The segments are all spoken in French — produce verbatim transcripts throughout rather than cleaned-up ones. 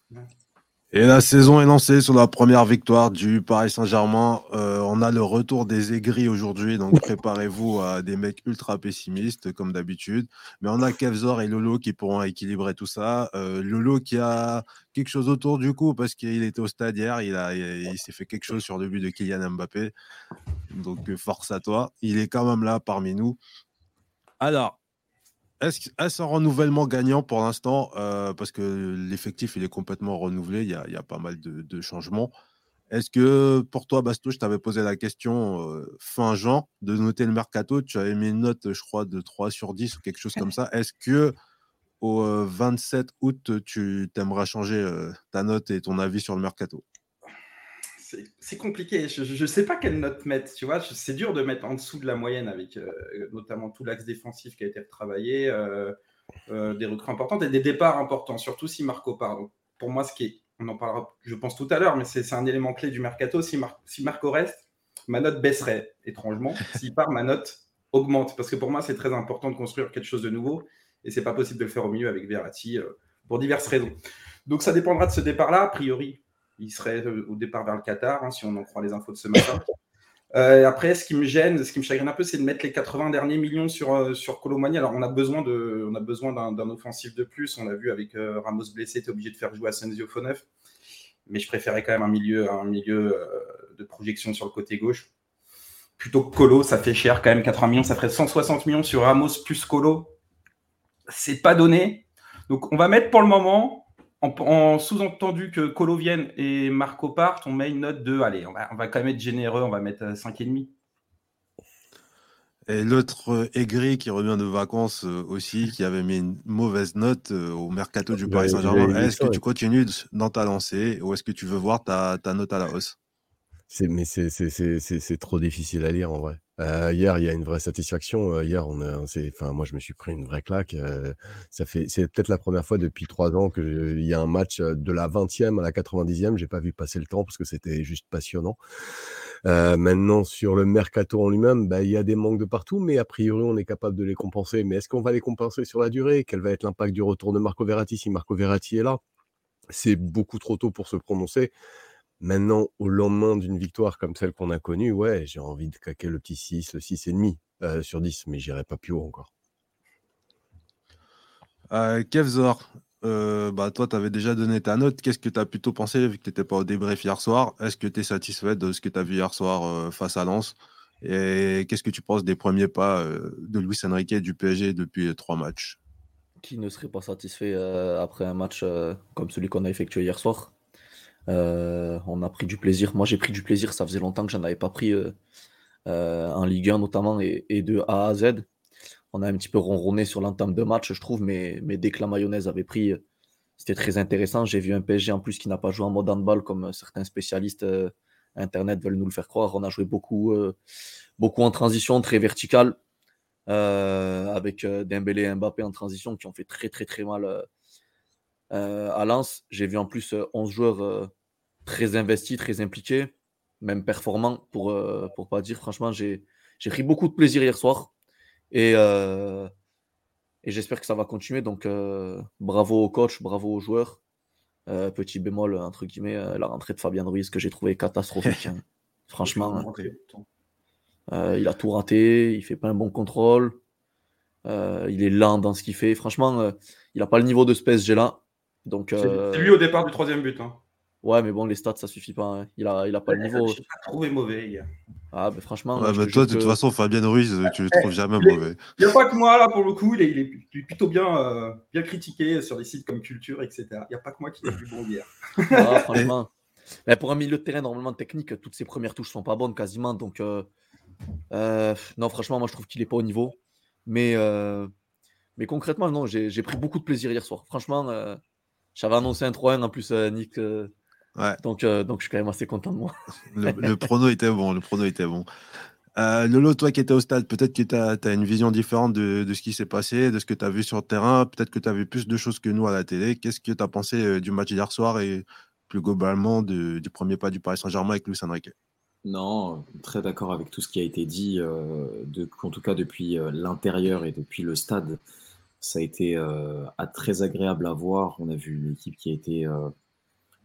Et la saison est lancée sur la première victoire du Paris Saint-Germain. Euh, on a le retour des aigris aujourd'hui, donc préparez-vous à des mecs ultra pessimistes comme d'habitude. Mais on a Kevzor et Lolo qui pourront équilibrer tout ça. Euh, Lolo qui a quelque chose autour du cou parce qu'il était au stade hier, il, a, il, il s'est fait quelque chose sur le but de Kylian Mbappé. Donc euh, force à toi. Il est quand même là parmi nous. Alors, est-ce, est-ce un renouvellement gagnant pour l'instant euh, parce que l'effectif il est complètement renouvelé, il y a, il y a pas mal de, de changements. Est-ce que pour toi, Basto, je t'avais posé la question euh, fin juin de noter le mercato, tu avais mis une note, je crois, de trois sur dix ou quelque chose comme ça. Est-ce que au euh, vingt-sept août, tu t'aimeras changer euh, ta note et ton avis sur le mercato? C'est, c'est compliqué. Je ne sais pas quelle note mettre. Tu vois, c'est dur de mettre en dessous de la moyenne avec euh, notamment tout l'axe défensif qui a été retravaillé, euh, euh, des recrues importantes et des départs importants, surtout si Marco part. Donc, pour moi, ce qui est, on en parlera, je pense tout à l'heure, mais c'est, c'est un élément clé du mercato. Si, Mar- si Marco reste, ma note baisserait étrangement. S'il part, ma note augmente parce que pour moi, c'est très important de construire quelque chose de nouveau et c'est pas possible de le faire au milieu avec Verratti euh, pour diverses raisons. Donc, ça dépendra de ce départ-là. A priori, il serait au départ vers le Qatar, hein, si on en croit les infos de ce matin. Euh, après, ce qui me gêne, ce qui me chagrine un peu, c'est de mettre les quatre-vingts derniers millions sur, euh, sur Kolo Muani. Alors, on a besoin, de, on a besoin d'un, d'un offensif de plus. On l'a vu avec euh, Ramos blessé, tu es obligé de faire jouer Asensio faux neuf. Mais je préférais quand même un milieu, un milieu euh, de projection sur le côté gauche. Plutôt que Kolo, ça fait cher quand même, quatre-vingts millions. Ça ferait cent soixante millions sur Ramos plus Kolo. C'est pas donné. Donc, on va mettre pour le moment, en, en sous-entendu que Kolo vienne et Marco partent, on met une note de, allez, on va, on va quand même être généreux, on va mettre cinq virgule cinq. Et l'autre euh, aigri qui revient de vacances euh, aussi, qui avait mis une mauvaise note euh, au mercato du Paris J'allais, Saint-Germain, j'allais dire est-ce que ça. tu continues dans ta lancée ou est-ce que tu veux voir ta, ta note à la hausse? C'est, mais c'est, c'est, c'est, c'est, c'est trop difficile à lire en vrai. Euh, hier, il y a une vraie satisfaction. Euh, hier, on a, c'est, enfin, moi, je me suis pris une vraie claque. Euh, ça fait, c'est peut-être la première fois depuis trois ans que je- il y a un match euh, de la vingtième à la quatre-vingt-dixième. J'ai pas vu passer le temps parce que c'était juste passionnant. Euh, maintenant, sur le mercato en lui-même, bah, il y a des manques de partout, mais a priori, on est capable de les compenser. Mais est-ce qu'on va les compenser sur la durée? Quel va être l'impact du retour de Marco Verratti si Marco Verratti est là? C'est beaucoup trop tôt pour se prononcer. Maintenant, au lendemain d'une victoire comme celle qu'on a connue, ouais, j'ai envie de claquer le petit six, le six virgule cinq euh, sur dix, mais j'irai pas plus haut encore. Euh, Kevzor, euh, bah, toi, tu avais déjà donné ta note. Qu'est-ce que tu as plutôt pensé vu que tu n'étais pas au débrief hier soir? Est-ce que tu es satisfait de ce que tu as vu hier soir euh, face à Lens? Et qu'est-ce que tu penses des premiers pas euh, de Luis Enrique et du P S G depuis trois matchs? Qui ne serait pas satisfait euh, après un match euh, comme celui qu'on a effectué hier soir? Euh, on a pris du plaisir. Moi, j'ai pris du plaisir. Ça faisait longtemps que j'en avais pas pris euh, euh, en Ligue un notamment et, et de A à Z. On a un petit peu ronronné sur l'entame de match, je trouve, mais, mais dès que la mayonnaise avait pris, euh, c'était très intéressant. J'ai vu un P S G en plus qui n'a pas joué en mode handball comme euh, certains spécialistes euh, Internet veulent nous le faire croire. On a joué beaucoup, euh, beaucoup en transition, très vertical, euh, avec euh, Dembélé et Mbappé en transition qui ont fait très très très mal euh, euh, à Lens. J'ai vu en plus euh, onze joueurs euh, très investis, très impliqués, même performants pour euh, pour pas dire. Franchement, j'ai j'ai pris beaucoup de plaisir hier soir et euh, et j'espère que ça va continuer. Donc euh, bravo au coach, bravo aux joueurs. Euh, petit bémol entre guillemets, euh, la rentrée de Fabien Ruiz que j'ai trouvé catastrophique, hein. Franchement, euh, il a tout raté, il fait pas un bon contrôle, euh, il est lent dans ce qu'il fait. Franchement, euh, il a pas le niveau de ce P S G là. Donc C'est, c'est euh, lui au départ du troisième but. Hein. ouais, mais bon, les stats ça suffit pas, hein. Il a il a pas le Je niveau. n'ai pas trouvé mauvais hier. Ah, ben franchement, moi Ouais, je mais te toi, jure de toute que façon, Fabien Ruiz, euh, tu le trouves jamais Il mauvais. n'y a pas que moi là pour le coup, il est, il est- il est plutôt bien, euh, bien critiqué sur des sites comme Culture, et cetera. Il n'y a pas que moi qui l'ai vu bon hier. ah, Et, franchement, mais pour un milieu de terrain normalement technique, toutes ses premières touches sont pas bonnes quasiment. Donc euh, euh, non, franchement, moi je trouve qu'il est pas au niveau. Mais euh, mais concrètement, non, j'ai j'ai pris beaucoup de plaisir hier soir. Franchement, euh, j'avais annoncé un trois un en plus, euh, Nick. euh, ouais, donc, euh, donc, je suis quand même assez content de moi. le, le prono était bon, le prono était bon. Euh, Lolo, toi qui étais au stade, peut-être que tu as une vision différente de, de ce qui s'est passé, de ce que tu as vu sur le terrain. Peut-être que tu as vu plus de choses que nous à la télé. Qu'est-ce que tu as pensé euh, du match d'hier soir et plus globalement de- du premier pas du Paris Saint-Germain avec Luis Enrique? Non, très d'accord avec tout ce qui a été dit, euh, de, en tout cas depuis euh, l'intérieur et depuis le stade. Ça a été euh, à- très agréable à voir. On a vu une équipe qui a été euh,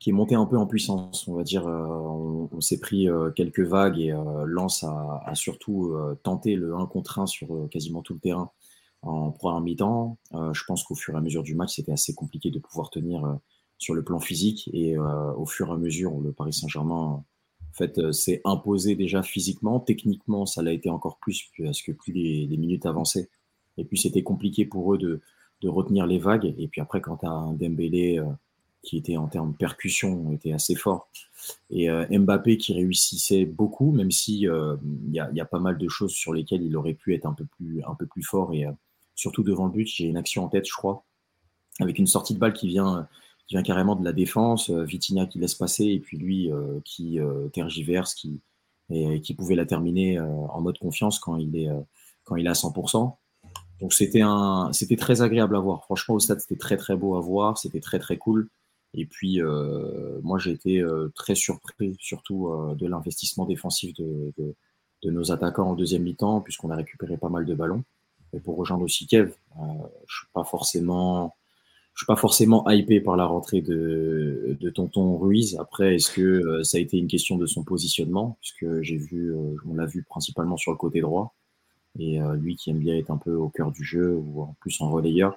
qui est monté un peu en puissance, on va dire. Euh, on, on s'est pris euh, quelques vagues et euh, Lens a, a surtout euh, tenté le un contre un sur euh, quasiment tout le terrain en première mi-temps. Euh, je pense qu'au fur et à mesure du match, c'était assez compliqué de pouvoir tenir euh, sur le plan physique et euh, au fur et à mesure, le Paris Saint-Germain en fait, euh, s'est imposé déjà physiquement. Techniquement, ça l'a été encore plus parce que plus les, les minutes avançaient et puis c'était compliqué pour eux de, de retenir les vagues. Et puis après, quand tu as un Dembélé euh, qui était en termes de percussion, était assez fort. Et euh, Mbappé qui réussissait beaucoup, même si il euh, y, a, y a pas mal de choses sur lesquelles il aurait pu être un peu plus, un peu plus fort. Et euh, surtout devant le but, j'ai une action en tête, je crois, avec une sortie de balle qui vient, qui vient carrément de la défense, euh, Vitinha qui laisse passer, et puis lui euh, qui euh, tergiverse, qui, et, qui pouvait la terminer euh, en mode confiance quand il est, euh, quand il est à cent pour cent. Donc c'était un, c'était très agréable à voir. Franchement, au stade, c'était très très beau à voir, c'était très très cool. Et puis euh, moi, j'ai été euh, très surpris, surtout euh, de l'investissement défensif de, de, de nos attaquants en deuxième mi-temps, puisqu'on a récupéré pas mal de ballons. Et pour rejoindre aussi Kev, euh, je suis pas forcément, je suis pas forcément hypé par la rentrée de, de Tonton Ruiz. Après, est-ce que euh, ça a été une question de son positionnement, puisque j'ai vu, euh, on l'a vu principalement sur le côté droit. Et euh, lui qui aime bien être un peu au cœur du jeu ou en plus en relayeur,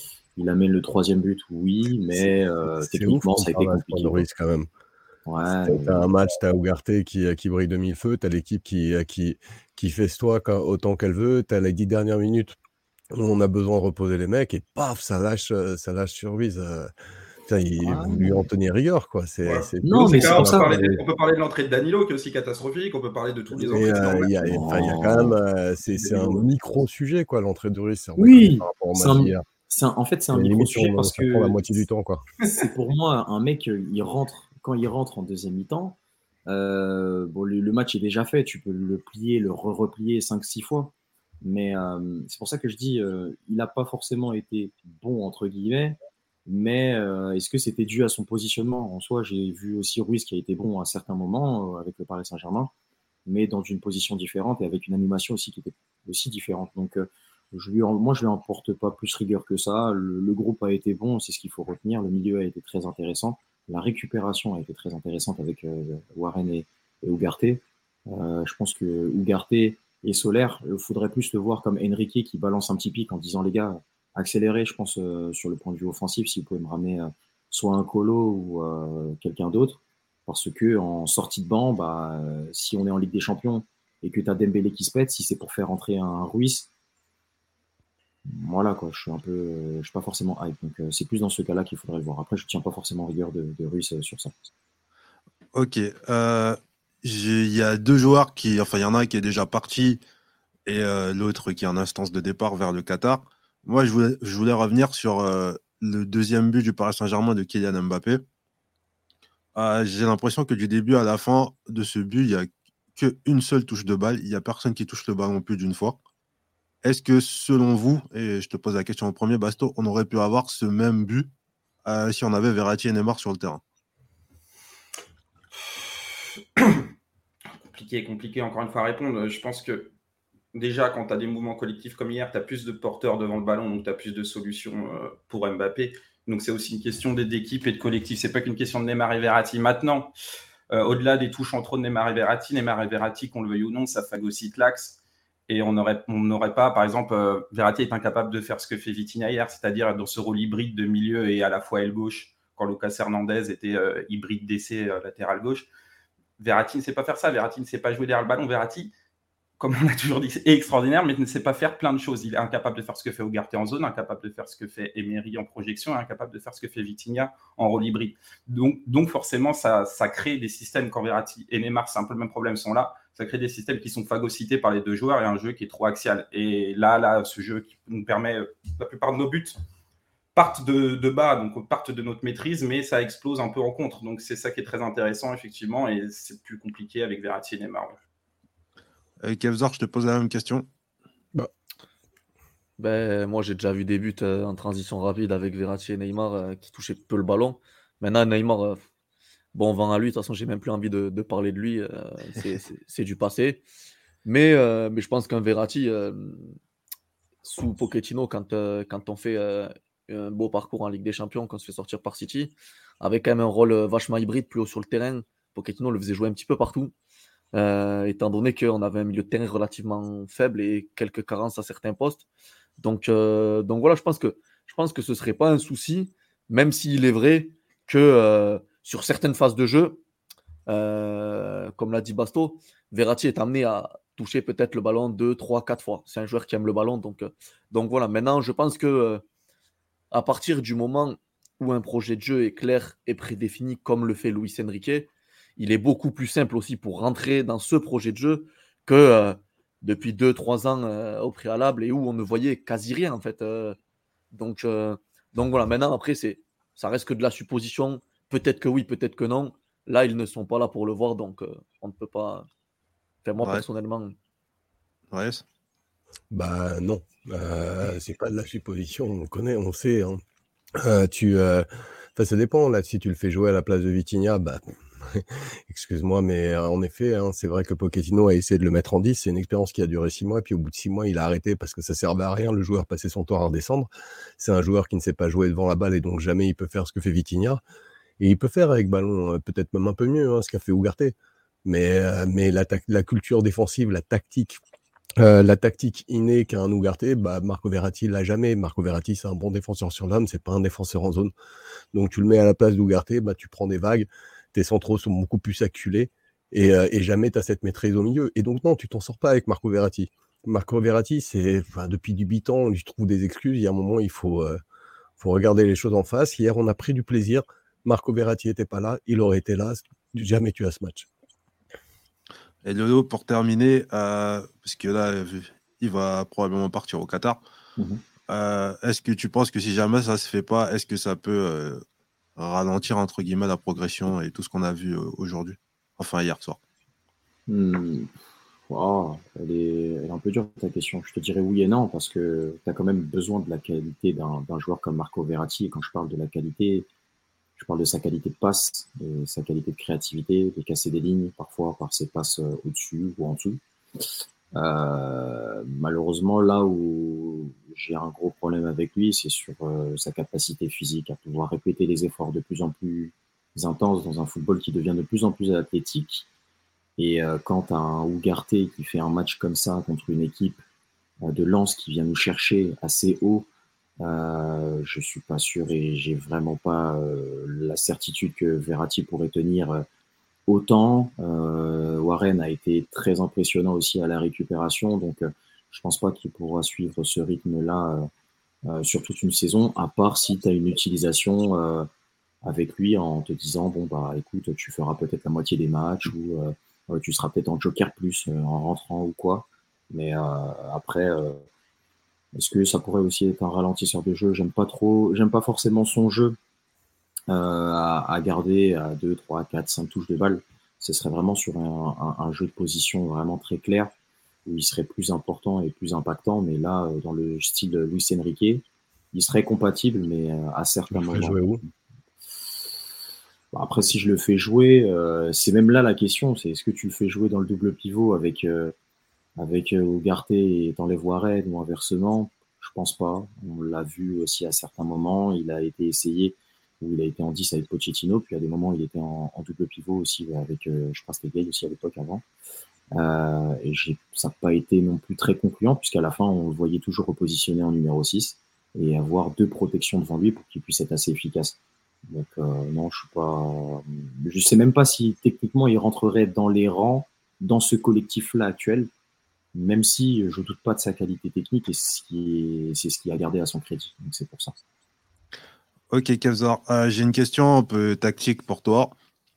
il amène le troisième but, oui, mais euh, C'est ouf techniquement qu'on ça a été parle à ce point de compliqué. Ruiz quand même. Ouais, T'as mais- t'as un match, t'as Ugarte qui, qui brille de mille feux, t'as l'équipe qui, qui, qui festoie quand- autant qu'elle veut, t'as les dix dernières minutes où on a besoin de reposer les mecs et paf, ça lâche, euh, ça lâche sur Ruiz. euh. Putain, il, vous lui en ouais. tenez rigueur, quoi. C'est Ouais. c'est Non, Dans ces mais terrible, c'est cas-là, on pour peut quoi. ça. parler de, C'est- on peut parler de l'entrée de Danilo qui est aussi catastrophique. On peut parler de toutes les Mais entrées de euh, il y a, Norman. enfin, il y a quand même, euh, c'est c'est un Danilo. micro-sujet, quoi, l'entrée de Ruiz, si on déconne Oui, par rapport au c'est match un, d'hier. c'est un- en fait c'est un Mais micro limite, sujet on, parce ça prend la que moitié du temps, quoi. c'est pour moi un mec, il rentre quand il rentre en deuxième mi-temps. Euh, bon, le, le match est déjà fait, tu peux le plier, le re-replier cinq six fois. Mais euh, c'est pour ça que je dis, euh, il n'a pas forcément été bon, entre guillemets, mais euh, est-ce que c'était dû à son positionnement? En soi, j'ai vu aussi Ruiz qui a été bon à certains moments euh, avec le Paris Saint-Germain, mais dans une position différente et avec une animation aussi qui était aussi différente. Donc, euh, je lui en- moi, je lui en porte pas plus rigueur que ça. Le, le groupe a été bon, c'est ce qu'il faut retenir. Le milieu a été très intéressant. La récupération a été très intéressante avec euh, Warren et, et Ugarte. Euh, je pense que Ugarte et Solaire, il faudrait plus le voir comme Enrique qui balance un petit pic en disant les gars, accélérez, je pense, euh, sur le point de vue offensif, si vous pouvez me ramener euh, soit un colo ou euh, quelqu'un d'autre. Parce que en sortie de banc, bah, euh, si on est en Ligue des Champions et que tu as Dembélé qui se pète, si c'est pour faire entrer un Ruiz, voilà quoi, je suis un peu, euh, je suis pas forcément hype. Donc euh, c'est plus dans ce cas-là qu'il faudrait le voir. Après, je tiens pas forcément rigueur de, de Ruiz euh, sur ça. Ok. euh, j'ai- Il y a deux joueurs qui. Enfin, il y en a un qui est déjà parti et euh, l'autre qui est en instance de départ vers le Qatar. Moi, je voulais, je voulais revenir sur euh, le deuxième but du Paris Saint-Germain de Kylian Mbappé. Euh, j'ai l'impression que du début à la fin de ce but, il n'y a qu'une seule touche de balle. Il n'y a personne qui touche le ballon plus d'une fois. Est-ce que selon vous, et je te pose la question en premier, Basto, on aurait pu avoir ce même but euh, si on avait Verratti et Neymar sur le terrain? Compliqué, compliqué encore une fois à répondre. Je pense que déjà, quand tu as des mouvements collectifs comme hier, tu as plus de porteurs devant le ballon, donc tu as plus de solutions euh, pour Mbappé. Donc c'est aussi une question d'équipe et de collectif. C'est pas qu'une question de Neymar et Verratti. Maintenant, euh, au-delà des touches entre Neymar et Verratti, Neymar et Verratti, qu'on le veuille ou non, ça phagocyte l'axe. Et on n'aurait on pas, par exemple, euh, Verratti est incapable de faire ce que fait Vitinha hier, c'est-à-dire dans ce rôle hybride de milieu et à la fois aile gauche, quand Lucas Hernandez était euh, hybride d'essai euh, latéral gauche. Verratti ne sait pas faire ça. Verratti ne sait pas jouer derrière le ballon. Verratti, comme on a toujours dit, est extraordinaire, mais ne sait pas faire plein de choses. Il est incapable de faire ce que fait Ugarte en zone, incapable de faire ce que fait Emery en projection, incapable de faire ce que fait Vitinha en rôle hybride. Donc, donc forcément, ça, ça crée des systèmes, quand Verratti et Neymar, c'est un peu le même problème, sont là, ça crée des systèmes qui sont phagocytés par les deux joueurs et un jeu qui est trop axial. Et là, là, ce jeu qui nous permet, la plupart de nos buts partent de, de bas, donc partent de notre maîtrise, mais ça explose un peu en contre. Donc c'est ça qui est très intéressant, effectivement, et c'est plus compliqué avec Verratti et Neymar. Euh, Kevzor, je te pose la même question. Bah, Ben, moi, j'ai déjà vu des buts euh, en transition rapide avec Verratti et Neymar euh, qui touchaient peu le ballon. Maintenant, Neymar, euh, bon vent à lui. De toute façon, j'ai même plus envie de, de parler de lui. euh, c'est, c'est- c'est du passé. Mais, euh, mais je pense qu'un Verratti, euh, sous Pochettino, quand, euh, quand on fait euh, un beau parcours en Ligue des Champions, qu'on se fait sortir par City, avait quand même un rôle euh, vachement hybride, plus haut sur le terrain. Pochettino le faisait jouer un petit peu partout, euh, étant donné qu'on avait un milieu de terrain relativement faible et quelques carences à certains postes. Donc, euh, donc voilà, je pense que je pense que ce serait pas un souci, même s'il est vrai que euh, sur certaines phases de jeu, euh, comme l'a dit Basto, Verratti est amené à toucher peut-être le ballon deux, trois, quatre fois. C'est un joueur qui aime le ballon, donc euh, donc voilà. Maintenant, je pense que euh, à partir du moment où un projet de jeu est clair et prédéfini, comme le fait Luis Enrique, il est beaucoup plus simple aussi pour rentrer dans ce projet de jeu que euh, depuis deux trois ans euh, au préalable et où on ne voyait quasi rien en fait. Euh, donc, euh, donc voilà, maintenant après, c'est, ça reste que de la supposition. Peut-être que oui, peut-être que non. Là, ils ne sont pas là pour le voir, donc euh, on ne peut pas. Enfin, moi, Ouais, personnellement, ouais. Bah non, euh, c'est pas de la supposition, on connaît, on sait. Hein. Euh, tu, euh, enfin, ça dépend, là, si tu le fais jouer à la place de Vitinha, bah, excuse-moi, mais euh, en effet, hein, c'est vrai que Pochettino a essayé de le mettre en dix, c'est une expérience qui a duré six mois, et puis au bout de six mois, il a arrêté parce que ça servait à rien, le joueur passait son temps à redescendre. C'est un joueur qui ne sait pas jouer devant la balle, et donc jamais il peut faire ce que fait Vitinha. Et il peut faire avec ballon euh, peut-être même un peu mieux, hein, ce qu'a fait Ugarte. Mais, euh, mais la, ta- la culture défensive, la tactique, euh, la tactique innée qu'a un Ugarte, bah, Marco Verratti l'a jamais. Marco Verratti, c'est un bon défenseur sur l'homme, c'est pas un défenseur en zone. Donc tu le mets à la place d'Ugarte, bah, tu prends des vagues, tes centraux sont beaucoup plus acculés, et, euh, et jamais tu as cette maîtrise au milieu. Et donc non, tu t'en sors pas avec Marco Verratti. Marco Verratti, c'est, enfin, depuis dix-huit ans, on lui trouve des excuses. Il y a un moment, il faut, euh, faut regarder les choses en face. Hier, on a pris du plaisir. Marco Verratti n'était pas là, il aurait été là. Jamais tu as ce match. Et Lolo, pour terminer, euh, parce que là, il va probablement partir au Qatar. Mhm. Euh, est-ce que tu penses que si jamais ça se fait pas, est-ce que ça peut euh, ralentir entre guillemets la progression et tout ce qu'on a vu euh, aujourd'hui, enfin hier soir? Hmm. Oh, elle est, elle est un peu dure ta question. Je te dirais oui et non parce que tu as quand même besoin de la qualité d'un d'un joueur comme Marco Verratti. Et quand je parle de la qualité, je parle de sa qualité de passe, de sa qualité de créativité, de casser des lignes parfois par ses passes euh, au-dessus ou en dessous. Euh, malheureusement, là où j'ai un gros problème avec lui, c'est sur euh, sa capacité physique à pouvoir répéter les efforts de plus en plus intenses dans un football qui devient de plus en plus athlétique. Et euh, quand tu as un Ugarte qui fait un match comme ça contre une équipe euh, de Lens qui vient nous chercher assez haut, euh, je suis pas sûr et j'ai vraiment pas euh, la certitude que Verratti pourrait tenir euh, autant. Euh, Warren a été très impressionnant aussi à la récupération, donc euh, je pense pas qu'il pourra suivre ce rythme-là euh, euh, sur toute une saison, à part si tu as une utilisation euh, avec lui en te disant bon bah écoute, tu feras peut-être la moitié des matchs ou euh, tu seras peut-être en joker plus euh, en rentrant ou quoi. Mais euh, après, euh, est-ce que ça pourrait aussi être un ralentisseur de jeu? J'aime pas trop, j'aime pas forcément son jeu euh, à, à garder à deux, trois, quatre, cinq touches de balle. Ce serait vraiment sur un, un, un jeu de position vraiment très clair où il serait plus important et plus impactant. Mais là, euh, dans le style Luis Enrique, il serait compatible, mais euh, à Tu certains le ferais moments. jouer où? Après, si je le fais jouer, euh, c'est même là la question, c'est est-ce que tu le fais jouer dans le double pivot avec euh, avec euh, Ugarte et t'enlèves Warren ou inversement? Je pense pas. On l'a vu aussi à certains moments. Il a été essayé où il a été en dix avec Pochettino, puis à des moments il était en, en double pivot aussi avec, euh, je crois que c'était Gay aussi à l'époque avant. Euh, et j'ai, ça n'a pas été non plus très concluant puisqu'à la fin on le voyait toujours repositionné en numéro six et avoir deux protections devant lui pour qu'il puisse être assez efficace. Donc euh, non, je suis pas, je sais même pas si techniquement il rentrerait dans les rangs dans ce collectif-là actuel, même si je doute pas de sa qualité technique et ce qui est, c'est ce qui a gardé à son crédit. Donc c'est pour ça. Ok, Kevzor, euh, j'ai une question un peu tactique pour toi.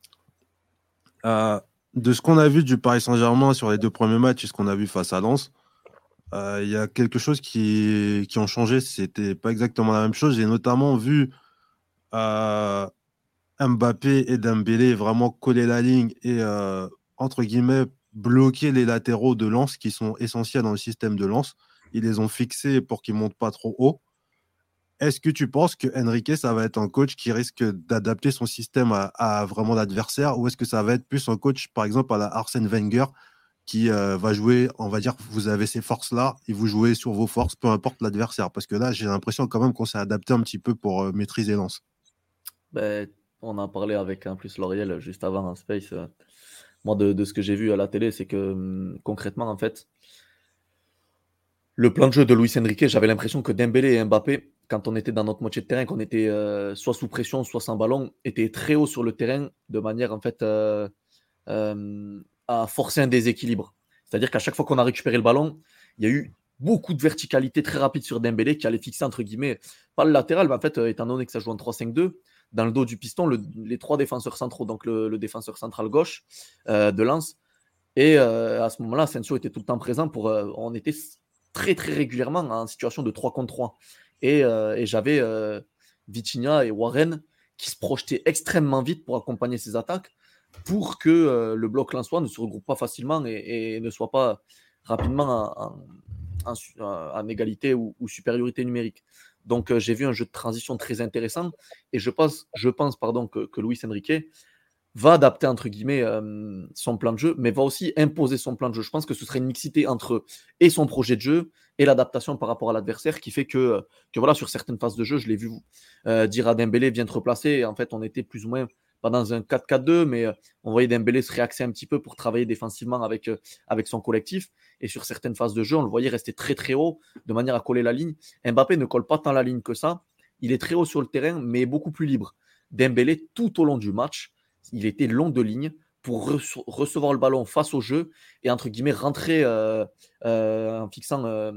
Euh, de ce qu'on a vu du Paris Saint-Germain sur les deux premiers matchs et ce qu'on a vu face à Lens, euh, il y a quelque chose qui, qui ont changé. C'était pas exactement la même chose. J'ai notamment vu euh, Mbappé et Dembélé vraiment coller la ligne et euh, entre guillemets bloquer les latéraux de Lens qui sont essentiels dans le système de Lens. Ils les ont fixés pour qu'ils montent pas trop haut. Est-ce que tu penses que Enrique, ça va être un coach qui risque d'adapter son système à, à vraiment l'adversaire, ou est-ce que ça va être plus un coach, par exemple, à la Arsène Wenger, qui euh, va jouer, on va dire, vous avez ces forces-là, et vous jouez sur vos forces, peu importe l'adversaire? Parce que là, j'ai l'impression quand même qu'on s'est adapté un petit peu pour euh, maîtriser Lens. Ben, on en parlait avec en plus Lauriel juste avant en Space. euh, Moi, de, de ce que j'ai vu à la télé, c'est que hum, concrètement, en fait, le plan de jeu de Luis Enrique, j'avais l'impression que Dembélé et Mbappé, quand on était dans notre moitié de terrain, qu'on était euh, soit sous pression, soit sans ballon, étaient très haut sur le terrain de manière en fait euh, euh, à forcer un déséquilibre. C'est-à-dire qu'à chaque fois qu'on a récupéré le ballon, il y a eu beaucoup de verticalité très rapide sur Dembélé qui allait fixer entre guillemets, pas le latéral, mais en fait, euh, étant donné que ça joue en trois cinq deux, dans le dos du piston, le- les trois défenseurs centraux, donc le, le défenseur central gauche euh, de Lens. Et euh, à ce moment-là, Asensio était tout le temps présent pour. Euh, on était très très régulièrement en situation de trois contre trois. Et, euh, et j'avais euh, Vitinha et Warren qui se projetaient extrêmement vite pour accompagner ces attaques pour que euh, le bloc lensois ne se regroupe pas facilement et, et ne soit pas rapidement en, en, en, en égalité ou, ou, supériorité numérique. Donc euh, j'ai vu un jeu de transition très intéressant et je pense, je pense pardon, que, que Luis Enrique va adapter entre guillemets euh, son plan de jeu, mais va aussi imposer son plan de jeu. Je pense que ce serait une mixité entre et son projet de jeu et l'adaptation par rapport à l'adversaire qui fait que, que voilà, sur certaines phases de jeu, je l'ai vu euh, dire à Dembélé viens te replacer. Et en fait, on était plus ou moins pas dans un quatre quatre deux, mais euh, on voyait Dembélé se réaxer un petit peu pour travailler défensivement avec, euh, avec son collectif. Et sur certaines phases de jeu, on le voyait rester très très haut de manière à coller la ligne. Mbappé ne colle pas tant la ligne que ça. Il est très haut sur le terrain, mais beaucoup plus libre. Dembélé, tout au long du match, il était long de ligne pour re- recevoir le ballon face au jeu et entre guillemets rentrer euh, euh, en fixant euh,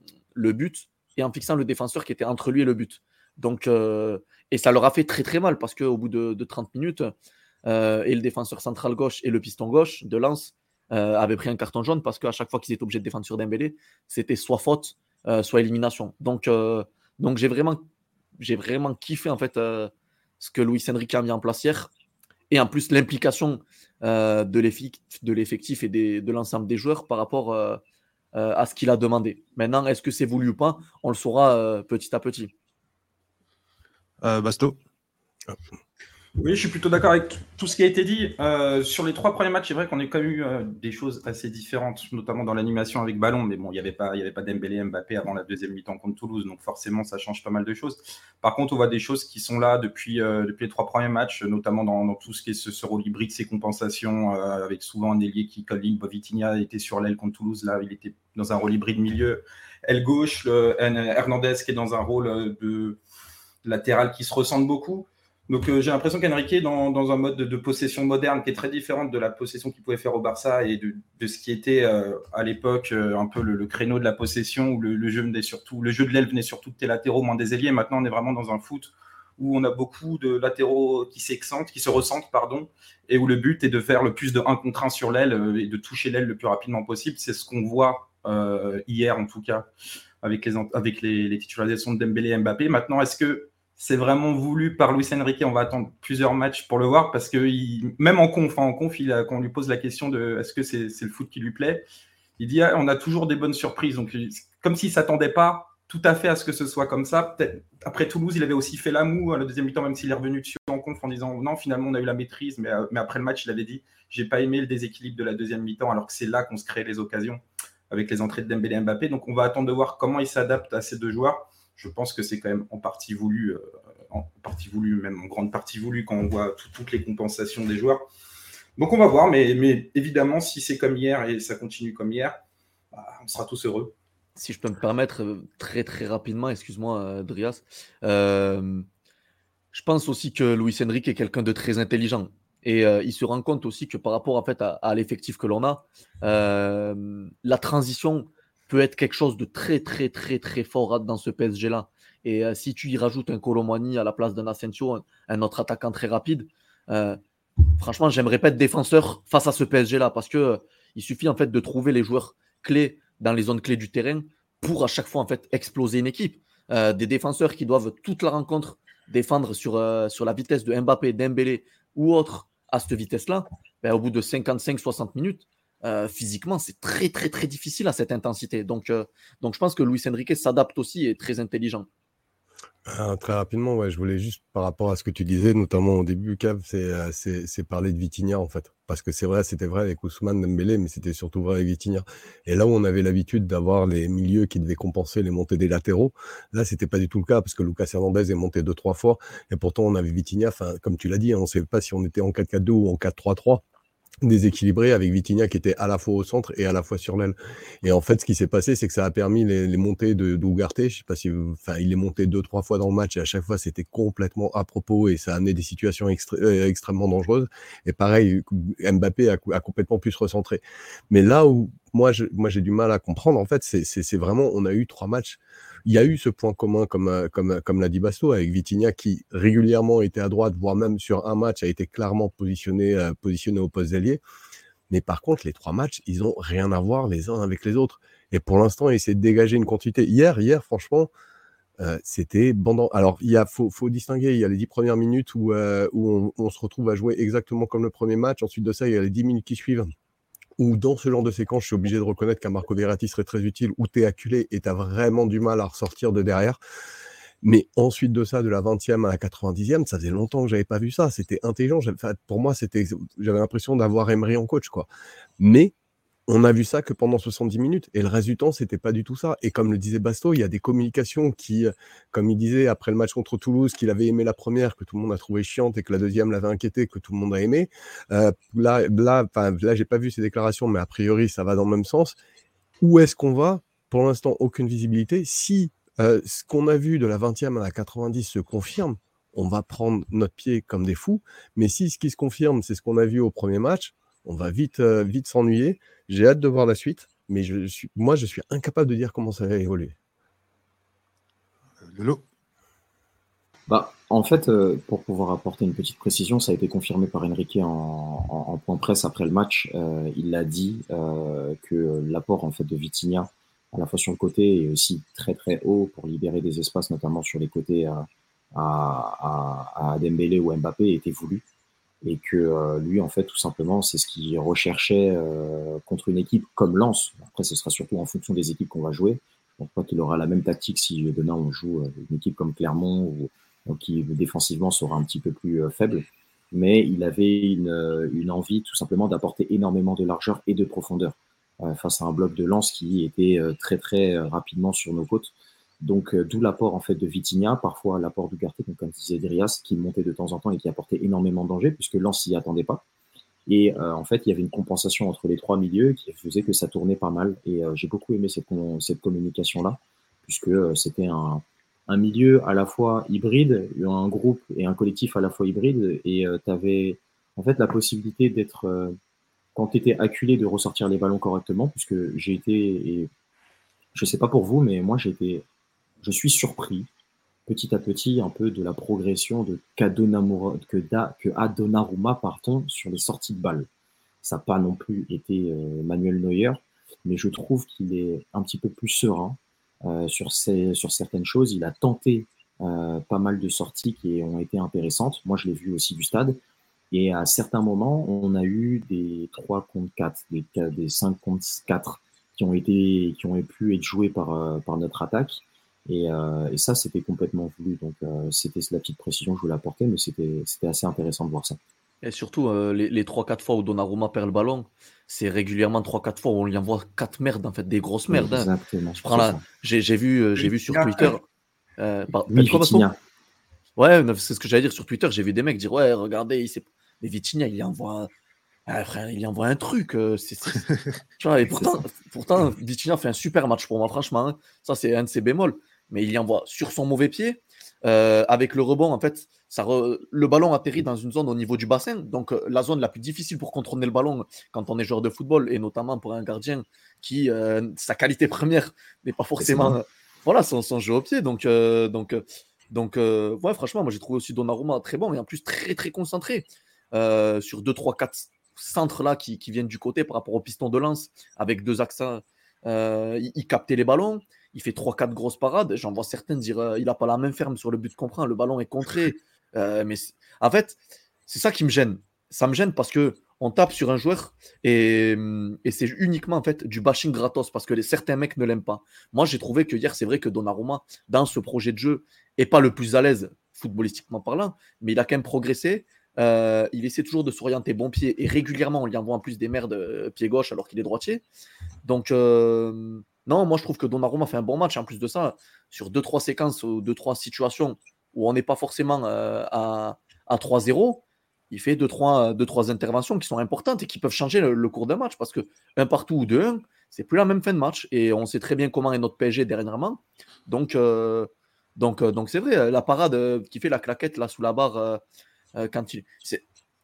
le but et en fixant le défenseur qui était entre lui et le but. Donc, euh, et ça leur a fait très très mal parce qu'au bout de, de trente minutes, euh, et le défenseur central gauche et le piston gauche de Lens euh, avaient pris un carton jaune parce qu'à chaque fois qu'ils étaient obligés de défendre sur Dembélé, c'était soit faute, euh, soit élimination. Donc, euh, donc j'ai vraiment, j'ai vraiment kiffé en fait euh, ce que Luis Enrique a mis en place hier et en plus l'implication euh, de, l'effectif, de l'effectif et des, de l'ensemble des joueurs par rapport euh, euh, à ce qu'il a demandé. Maintenant, est-ce que c'est voulu ou pas? On le saura euh, petit à petit. Euh, Basto. Oui, je suis plutôt d'accord avec tout ce qui a été dit. Euh, sur les trois premiers matchs, c'est vrai qu'on a quand même eu euh, des choses assez différentes, notamment dans l'animation avec ballon. Mais bon, il n'y avait pas, il y avait pas Dembélé, Mbappé avant la deuxième mi-temps contre Toulouse, donc forcément, ça change pas mal de choses. Par contre, on voit des choses qui sont là depuis, euh, depuis les trois premiers matchs, notamment dans, dans tout ce qui est ce, ce rôle hybride, ces compensations, euh, avec souvent un ailier qui colle ligne. Vitinha était sur l'aile contre Toulouse, là, il était dans un rôle hybride milieu. Aile gauche, le, Hernandez qui est dans un rôle de latéral qui se ressemble beaucoup. Donc euh, j'ai l'impression qu'Enrique est dans, dans un mode de, de possession moderne qui est très différente de la possession qu'il pouvait faire au Barça et de, de ce qui était euh, à l'époque euh, un peu le, le créneau de la possession où le, le, jeu venait surtout, le jeu de l'aile venait surtout de tes latéraux, moins des ailiers. Maintenant on est vraiment dans un foot où on a beaucoup de latéraux qui s'excentrent, qui se ressentent, pardon, et où le but est de faire le plus de un contre un sur l'aile euh, et de toucher l'aile le plus rapidement possible. C'est ce qu'on voit euh, hier en tout cas avec les, avec les, les titularisations de Dembélé et Mbappé. Maintenant, est-ce que c'est vraiment voulu par Luis Enrique? On va attendre plusieurs matchs pour le voir parce que il, même en conf, en conf, il a, quand on lui pose la question de est-ce que c'est, c'est le foot qui lui plaît, il dit ah, on a toujours des bonnes surprises. Donc comme s'il s'attendait pas tout à fait à ce que ce soit comme ça. Peut-être après Toulouse, il avait aussi fait la moue à la deuxième mi-temps, même s'il est revenu dessus en conf en disant non, finalement on a eu la maîtrise, mais, mais après le match, il avait dit j'ai pas aimé le déséquilibre de la deuxième mi-temps, alors que c'est là qu'on se crée les occasions avec les entrées de Dembélé et Mbappé. Donc on va attendre de voir comment il s'adapte à ces deux joueurs. Je pense que c'est quand même en partie voulu, euh, en partie voulu, même en grande partie voulu quand on voit tout, toutes les compensations des joueurs. Donc on va voir, mais, mais évidemment, si c'est comme hier et ça continue comme hier, bah, on sera tous heureux. Si je peux me permettre, très très rapidement, excuse-moi, Drias, euh, je pense aussi que Luis Enrique est quelqu'un de très intelligent. Et euh, il se rend compte aussi que par rapport en fait, à, à l'effectif que l'on a, euh, la transition peut être quelque chose de très très très très fort dans ce P S G-là. Et euh, si tu y rajoutes un Kolo Muani à la place d'un Asensio, un, un autre attaquant très rapide, euh, franchement, j'aimerais pas être défenseur face à ce P S G-là parce que euh, il suffit en fait de trouver les joueurs clés dans les zones clés du terrain pour à chaque fois en fait exploser une équipe. Euh, des défenseurs qui doivent toute la rencontre défendre sur, euh, sur la vitesse de Mbappé, Dembélé ou autre à cette vitesse-là, ben, au bout de cinquante-cinq à soixante minutes, euh, physiquement, c'est très, très, très difficile à cette intensité. Donc, euh, donc je pense que Luis Enrique s'adapte aussi et est très intelligent. Ah, très rapidement, ouais, je voulais juste par rapport à ce que tu disais, notamment au début, Cav, c'est, euh, c'est, c'est parler de Vitinha en fait. Parce que c'est vrai, c'était vrai avec Ousmane Dembélé, mais c'était surtout vrai avec Vitinha. Et là où on avait l'habitude d'avoir les milieux qui devaient compenser les montées des latéraux, là, c'était pas du tout le cas parce que Lucas Hernandez est monté deux, trois fois. Et pourtant, on avait Vitinha, enfin, comme tu l'as dit, hein, on ne savait pas si on était en quatre quatre deux ou en quatre trois trois. Déséquilibré avec Vitinha qui était à la fois au centre et à la fois sur l'aile. Et en fait, ce qui s'est passé, c'est que ça a permis les, les montées de d'Ugarte. Je sais pas si, vous- enfin, il est monté deux, trois fois dans le match et à chaque fois, c'était complètement à propos et ça a amené des situations extré- euh, extrêmement dangereuses. Et pareil, Mbappé a, a complètement pu se recentrer. Mais là où moi, je, moi, j'ai du mal à comprendre, en fait, c'est, c'est, c'est vraiment, on a eu trois matchs. Il y a eu ce point commun, comme, euh, comme, comme l'a dit Basto, avec Vitinha qui régulièrement était à droite, voire même sur un match a été clairement positionné, euh, positionné au poste d'ailier. Mais par contre, les trois matchs, ils ont rien à voir les uns avec les autres. Et pour l'instant, essayer de dégager une continuité. Hier, hier, franchement, euh, c'était bandant. Alors, il y a, faut, faut distinguer. Il y a les dix premières minutes où, euh, où on, on se retrouve à jouer exactement comme le premier match. Ensuite de ça, il y a les dix minutes qui suivent. Où dans ce genre de séquence, je suis obligé de reconnaître qu'un Marco Verratti serait très utile, où t'es acculé et t'as vraiment du mal à ressortir de derrière. Mais ensuite de ça, de la vingtième à la quatre-vingt-dixième, ça faisait longtemps que j'avais pas vu ça. C'était intelligent. J'avais- enfin, pour moi, c'était, j'avais l'impression d'avoir Emery en coach, quoi. Mais on a vu ça que pendant soixante-dix minutes. Et le reste du temps, c'était pas du tout ça. Et comme le disait Basto, il y a des communications qui, euh, comme il disait après le match contre Toulouse, qu'il avait aimé la première, que tout le monde a trouvé chiante, et que la deuxième l'avait inquiété, que tout le monde a aimé. Euh, là, là, enfin, là, j'ai pas vu ces déclarations, mais a priori, ça va dans le même sens. Où est-ce qu'on va? Pour l'instant, aucune visibilité. Si euh, ce qu'on a vu de la vingtième à la quatre-vingt-dix se confirme, on va prendre notre pied comme des fous. Mais si ce qui se confirme, c'est ce qu'on a vu au premier match, on va vite, euh, vite s'ennuyer. J'ai hâte de voir la suite, mais je suis, moi, je suis incapable de dire comment ça va évoluer. Lolo. Bah, en fait, euh, pour pouvoir apporter une petite précision, ça a été confirmé par Enrique en, en, en point presse après le match. Euh, il a dit euh, que l'apport en fait de Vitinha, à la fois sur le côté et aussi très très haut pour libérer des espaces, notamment sur les côtés à, à, à, à Dembélé ou Mbappé, était voulu. Et que euh, lui, en fait, tout simplement, c'est ce qu'il recherchait euh, contre une équipe comme Lens. Après, ce sera surtout en fonction des équipes qu'on va jouer. Je pense pas qu'il aura la même tactique si demain on joue euh, une équipe comme Clermont ou donc, qui défensivement sera un petit peu plus euh, faible. Mais il avait une, une envie tout simplement d'apporter énormément de largeur et de profondeur euh, face à un bloc de Lens qui était euh, très très euh, rapidement sur nos côtes. Donc, euh, d'où l'apport en fait de Vitinha, parfois l'apport d'Ugarte, donc comme disait Drias, qui montait de temps en temps et qui apportait énormément de danger, puisque Lens s'y attendait pas. Et euh, en fait, il y avait une compensation entre les trois milieux qui faisait que ça tournait pas mal. Et euh, j'ai beaucoup aimé cette, cette communication-là, puisque euh, c'était un, un milieu à la fois hybride, un groupe et un collectif à la fois hybride. Et euh, tu avais en fait la possibilité d'être, euh, quand tu étais acculé, de ressortir les ballons correctement, puisque j'ai été, et je sais pas pour vous, mais moi j'ai été, je suis surpris petit à petit un peu de la progression de qu'Adonamura- que, da, que Adonaruma pardon, sur les sorties de balles. Ça n'a pas non plus été euh, Manuel Neuer, mais je trouve qu'il est un petit peu plus serein euh, sur, ces, sur certaines choses. Il a tenté euh, pas mal de sorties qui ont été intéressantes. Moi, je l'ai vu aussi du stade. Et à certains moments, on a eu des trois contre quatre, des, des cinq contre quatre qui ont, été, qui ont pu être joués par, euh, par notre attaque. Et, euh, et ça, c'était complètement voulu. Donc, euh, c'était la petite précision que je voulais apporter, mais c'était c'était assez intéressant de voir ça. Et surtout, euh, les, les trois quatre fois où Donnarumma perd le ballon, c'est régulièrement trois quatre fois où on lui envoie quatre merdes, en fait, des grosses merdes. Hein. Exactement, Je prends c'est la... ça. J'ai j'ai vu, euh, j'ai vu sur Twitter. Euh, par... T'as Oui, dit quoi, Basto? Vitinha. Ouais, non, c'est ce que j'allais dire sur Twitter. J'ai vu des mecs dire ouais, regardez, il s'est... mais Vitinha, il y envoie, ah, frère, il y envoie un truc. euh, c'est, c'est... Tu vois, et pourtant, pourtant, Vitinha fait un super match pour moi, franchement. Hein. Ça, c'est un de ses bémols. Mais il y envoie sur son mauvais pied. Euh, avec le rebond, en fait, ça re... le ballon atterrit dans une zone au niveau du bassin. Donc, euh, la zone la plus difficile pour contrôler le ballon quand on est joueur de football, et notamment pour un gardien qui, euh, sa qualité première n'est pas forcément. Euh, voilà, son, son jeu au pied. Donc, euh, donc, euh, donc euh, ouais, franchement, moi, j'ai trouvé aussi Donnarumma très bon et en plus très, très concentré euh, sur deux trois quatre centres là qui, qui viennent du côté par rapport au piston de lance avec deux axes. Euh, il, il captait les ballons. Il fait trois quatre grosses parades. J'en vois certains dire euh, il n'a pas la main ferme sur le but comprend. Le ballon est contré. Euh, mais en fait, c'est ça qui me gêne. Ça me gêne parce que on tape sur un joueur et, et c'est uniquement en fait du bashing gratos parce que les, certains mecs ne l'aiment pas. Moi, j'ai trouvé que hier, c'est vrai que Donnarumma, dans ce projet de jeu, n'est pas le plus à l'aise footballistiquement parlant, mais il a quand même progressé. Euh, il essaie toujours de s'orienter bon pied et régulièrement, on lui envoie en plus des merdes euh, pied gauche alors qu'il est droitier. Donc, euh, non, moi je trouve que Donnarumma fait un bon match. En plus de ça, sur deux trois séquences ou deux trois situations où on n'est pas forcément euh, à, à trois zéro, il fait deux trois interventions qui sont importantes et qui peuvent changer le, le cours d'un match parce que un partout ou deux un, c'est plus la même fin de match et on sait très bien comment est notre P S G dernièrement. Donc, euh, donc, euh, donc c'est vrai, la parade euh, qui fait la claquette là sous la barre. Euh, Euh, quand il... c'est...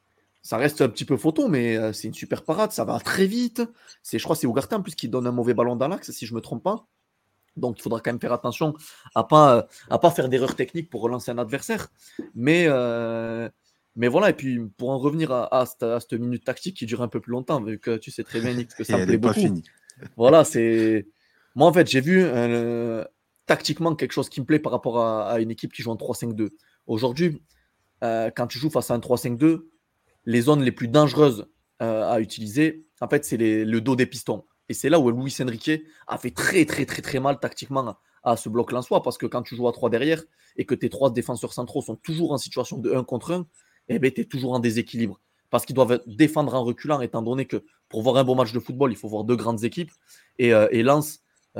Ça reste un petit peu photo, mais euh, c'est une super parade. Ça va très vite. C'est, je crois que c'est Ugarte en plus qui donne un mauvais ballon dans l'axe, si je ne me trompe pas. Donc, il faudra quand même faire attention à ne pas, à pas faire d'erreurs techniques pour relancer un adversaire. Mais, euh, mais voilà, et puis pour en revenir à, à, cette, à cette minute tactique qui dure un peu plus longtemps, vu que tu sais très bien, Nick, que ça Et me elle plaît n'est pas beaucoup. finie. Voilà, c'est... Moi, en fait, j'ai vu euh, tactiquement quelque chose qui me plaît par rapport à, à une équipe qui joue en trois cinq deux. Aujourd'hui, Euh, quand tu joues face à un trois cinq deux, les zones les plus dangereuses euh, à utiliser, en fait, c'est les, le dos des pistons. Et c'est là où Luis Enrique a fait très, très, très, très mal tactiquement à, à ce bloc lensois, parce que quand tu joues à trois derrière et que tes trois défenseurs centraux sont toujours en situation de un contre un, eh ben, tu es toujours en déséquilibre. Parce qu'ils doivent défendre en reculant, étant donné que pour voir un bon match de football, il faut voir deux grandes équipes. Et, euh, et Lens,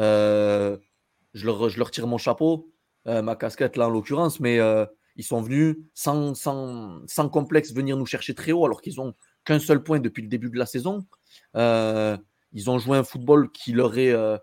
euh, je, leur, je leur tire mon chapeau, euh, ma casquette là en l'occurrence, mais... Euh, ils sont venus sans, sans, sans complexe venir nous chercher très haut alors qu'ils n'ont qu'un seul point depuis le début de la saison. Euh, ils ont joué un football qui, leur est, euh,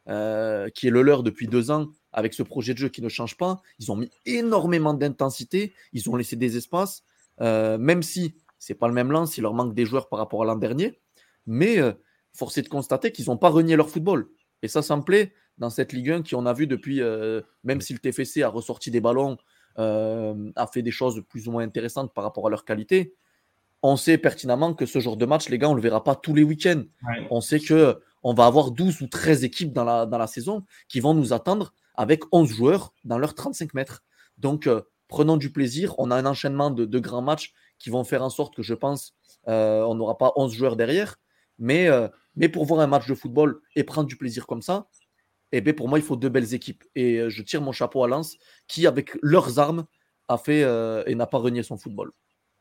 euh, qui est le leur depuis deux ans avec ce projet de jeu qui ne change pas. Ils ont mis énormément d'intensité. Ils ont laissé des espaces, euh, même si ce n'est pas le même lance, il leur manque des joueurs par rapport à l'an dernier. Mais euh, force est de constater qu'ils n'ont pas renié leur football. Et ça, ça me plaît dans cette Ligue un qui on a vu depuis, euh, même si le T F C a ressorti des ballons, Euh, a fait des choses plus ou moins intéressantes par rapport à leur qualité, on sait pertinemment que ce genre de match, les gars, on ne le verra pas tous les week-ends. Ouais. On sait qu'on va avoir douze ou treize équipes dans la, dans la saison qui vont nous attendre avec onze joueurs dans leurs trente-cinq mètres. Donc, euh, prenons du plaisir. On a un enchaînement de, de grands matchs qui vont faire en sorte que, je pense, euh, on n'aura pas onze joueurs derrière. Mais, euh, mais pour voir un match de football et prendre du plaisir comme ça, eh bien, pour moi, il faut deux belles équipes. Et je tire mon chapeau à Lens, qui, avec leurs armes, a fait euh, et n'a pas renié son football.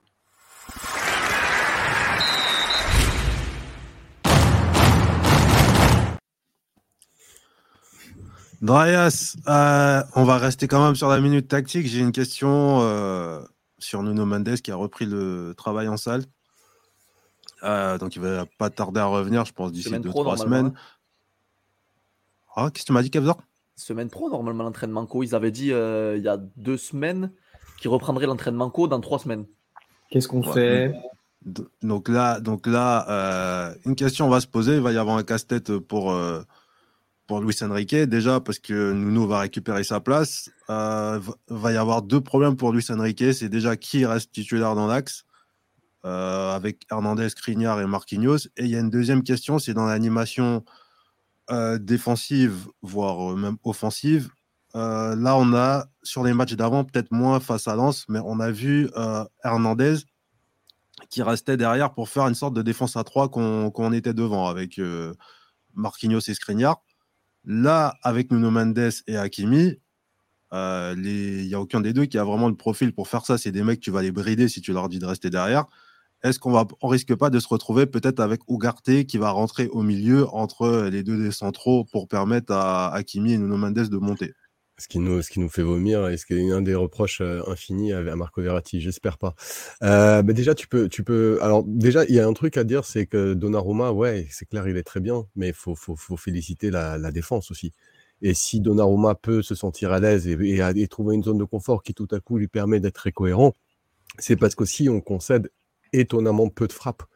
Dryas, euh, on va rester quand même sur la minute tactique. J'ai une question euh, sur Nuno Mendes qui a repris le travail en salle. Euh, donc, il ne va pas tarder à revenir, je pense, d'ici deux trois semaines. Ah, qu'est-ce que tu m'as dit, Kevzor ? Semaine pro, normalement, l'entraînement co. Ils avaient dit euh, il y a deux semaines qu'ils reprendraient l'entraînement co dans trois semaines. Qu'est-ce qu'on ouais. fait ? Donc là, donc là euh, une question va se poser. Il va y avoir un casse-tête pour, euh, pour Luis Enrique. Déjà, parce que Nuno va récupérer sa place. Il euh, va y avoir deux problèmes pour Luis Enrique. C'est déjà qui reste titulaire dans l'axe, euh, avec Hernandez, Skriniar et Marquinhos. Et il y a une deuxième question, c'est dans l'animation Euh, défensive, voire euh, même offensive. Euh, là, on a, sur les matchs d'avant, peut-être moins face à Lens, mais on a vu euh, Hernandez qui restait derrière pour faire une sorte de défense à trois qu'on, qu'on était devant avec euh, Marquinhos et Skriniar. Là, avec Nuno Mendes et Hakimi, euh, il n'y a aucun des deux qui a vraiment le profil pour faire ça. C'est des mecs, tu vas les brider si tu leur dis de rester derrière. Est-ce qu'on va, on risque pas de se retrouver peut-être avec Ugarte qui va rentrer au milieu entre les deux des centraux pour permettre à Hakimi et Nuno Mendes de monter ? Ce qui nous, ce qui nous fait vomir et ce qui est un des reproches euh, infinis à, à Marco Verratti, j'espère pas. Euh, mais déjà, tu peux, tu peux. Alors déjà, il y a un truc à dire, c'est que Donnarumma, ouais, c'est clair, il est très bien, mais il faut, faut, faut féliciter la, la défense aussi. Et si Donnarumma peut se sentir à l'aise et, et, et trouver une zone de confort qui tout à coup lui permet d'être très cohérent, c'est parce qu'aussi on concède étonnamment peu de frappes.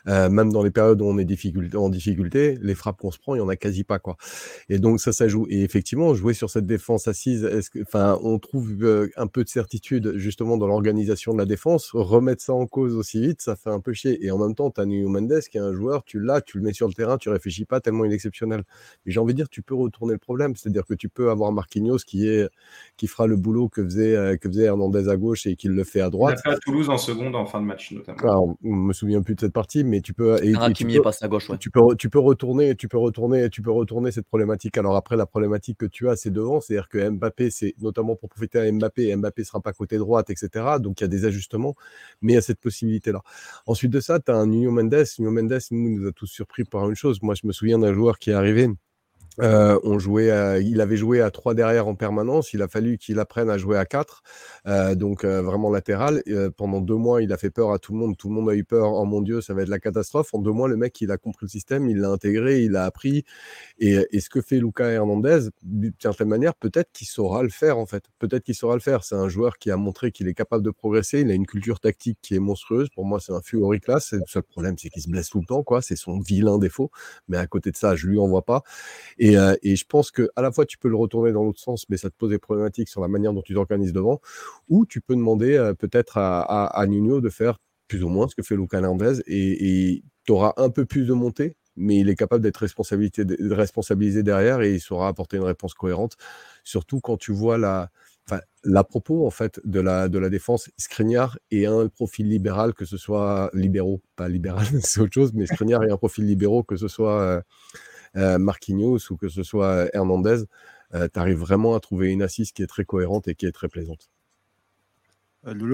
Euh, même dans les périodes où on est difficulté, en difficulté, les frappes qu'on se prend, il n'y en a quasi pas, quoi. Et donc ça, ça joue. Et effectivement, jouer sur cette défense assise, est-ce que, enfin, on trouve euh, un peu de certitude justement dans l'organisation de la défense. Remettre ça en cause aussi vite, ça fait un peu chier. Et en même temps, tu as Nuno Mendes qui est un joueur, tu l'as, tu le mets sur le terrain, tu réfléchis pas tellement il est exceptionnel. Mais j'ai envie de dire, tu peux retourner le problème, c'est-à-dire que tu peux avoir Marquinhos qui est qui fera le boulot que faisait euh, que faisait Hernandez à gauche et qui le fait à Il a droite. fait à Toulouse en seconde en fin de match notamment. Alors, on me souvient plus de cette partie, mais tu peux et, et tu Hakimi peux, est passé à gauche, ouais. tu peux tu peux retourner tu peux retourner tu peux retourner cette problématique. Alors après, la problématique que tu as, c'est devant, c'est-à-dire que Mbappé, c'est notamment pour profiter à Mbappé, Mbappé sera pas côté droite, et cetera. Donc il y a des ajustements, mais il y a cette possibilité-là. Ensuite de ça, tu as un Nuno Mendes. Nuno Mendes nous, nous a tous surpris par une chose. Moi, je me souviens d'un joueur qui est arrivé. Euh, on jouait à, il avait joué à trois derrière en permanence. Il a fallu qu'il apprenne à jouer à quatre, euh, donc euh, vraiment latéral. Et, euh, pendant deux mois, il a fait peur à tout le monde. Tout le monde a eu peur. Oh mon Dieu, ça va être la catastrophe. En deux mois, le mec, il a compris le système, il l'a intégré, il l'a appris. Et, et ce que fait Lucas Hernandez, d'une certaine manière, peut-être qu'il saura le faire en fait. Peut-être qu'il saura le faire. C'est un joueur qui a montré qu'il est capable de progresser. Il a une culture tactique qui est monstrueuse. Pour moi, c'est un Fury class. Le seul problème, c'est qu'il se blesse tout le temps, quoi. C'est son vilain défaut. Mais à côté de ça, je lui en vois pas. Et, euh, et je pense que à la fois tu peux le retourner dans l'autre sens, mais ça te pose des problématiques sur la manière dont tu t'organises devant, ou tu peux demander euh, peut-être à, à, à Nuno de faire plus ou moins ce que fait Lucas Hernandez, et tu auras un peu plus de montée, mais il est capable d'être responsabilisé derrière et il saura apporter une réponse cohérente, surtout quand tu vois la, enfin, l'à propos en fait de la, de la défense. Skriniar est un profil libéral, que ce soit libéraux, pas libéral, c'est autre chose, mais Skriniar est un profil libéraux, que ce soit euh, Euh, Marquinhos ou que ce soit Hernandez, euh, tu arrives vraiment à trouver une assise qui est très cohérente et qui est très plaisante. Euh, Lolo ?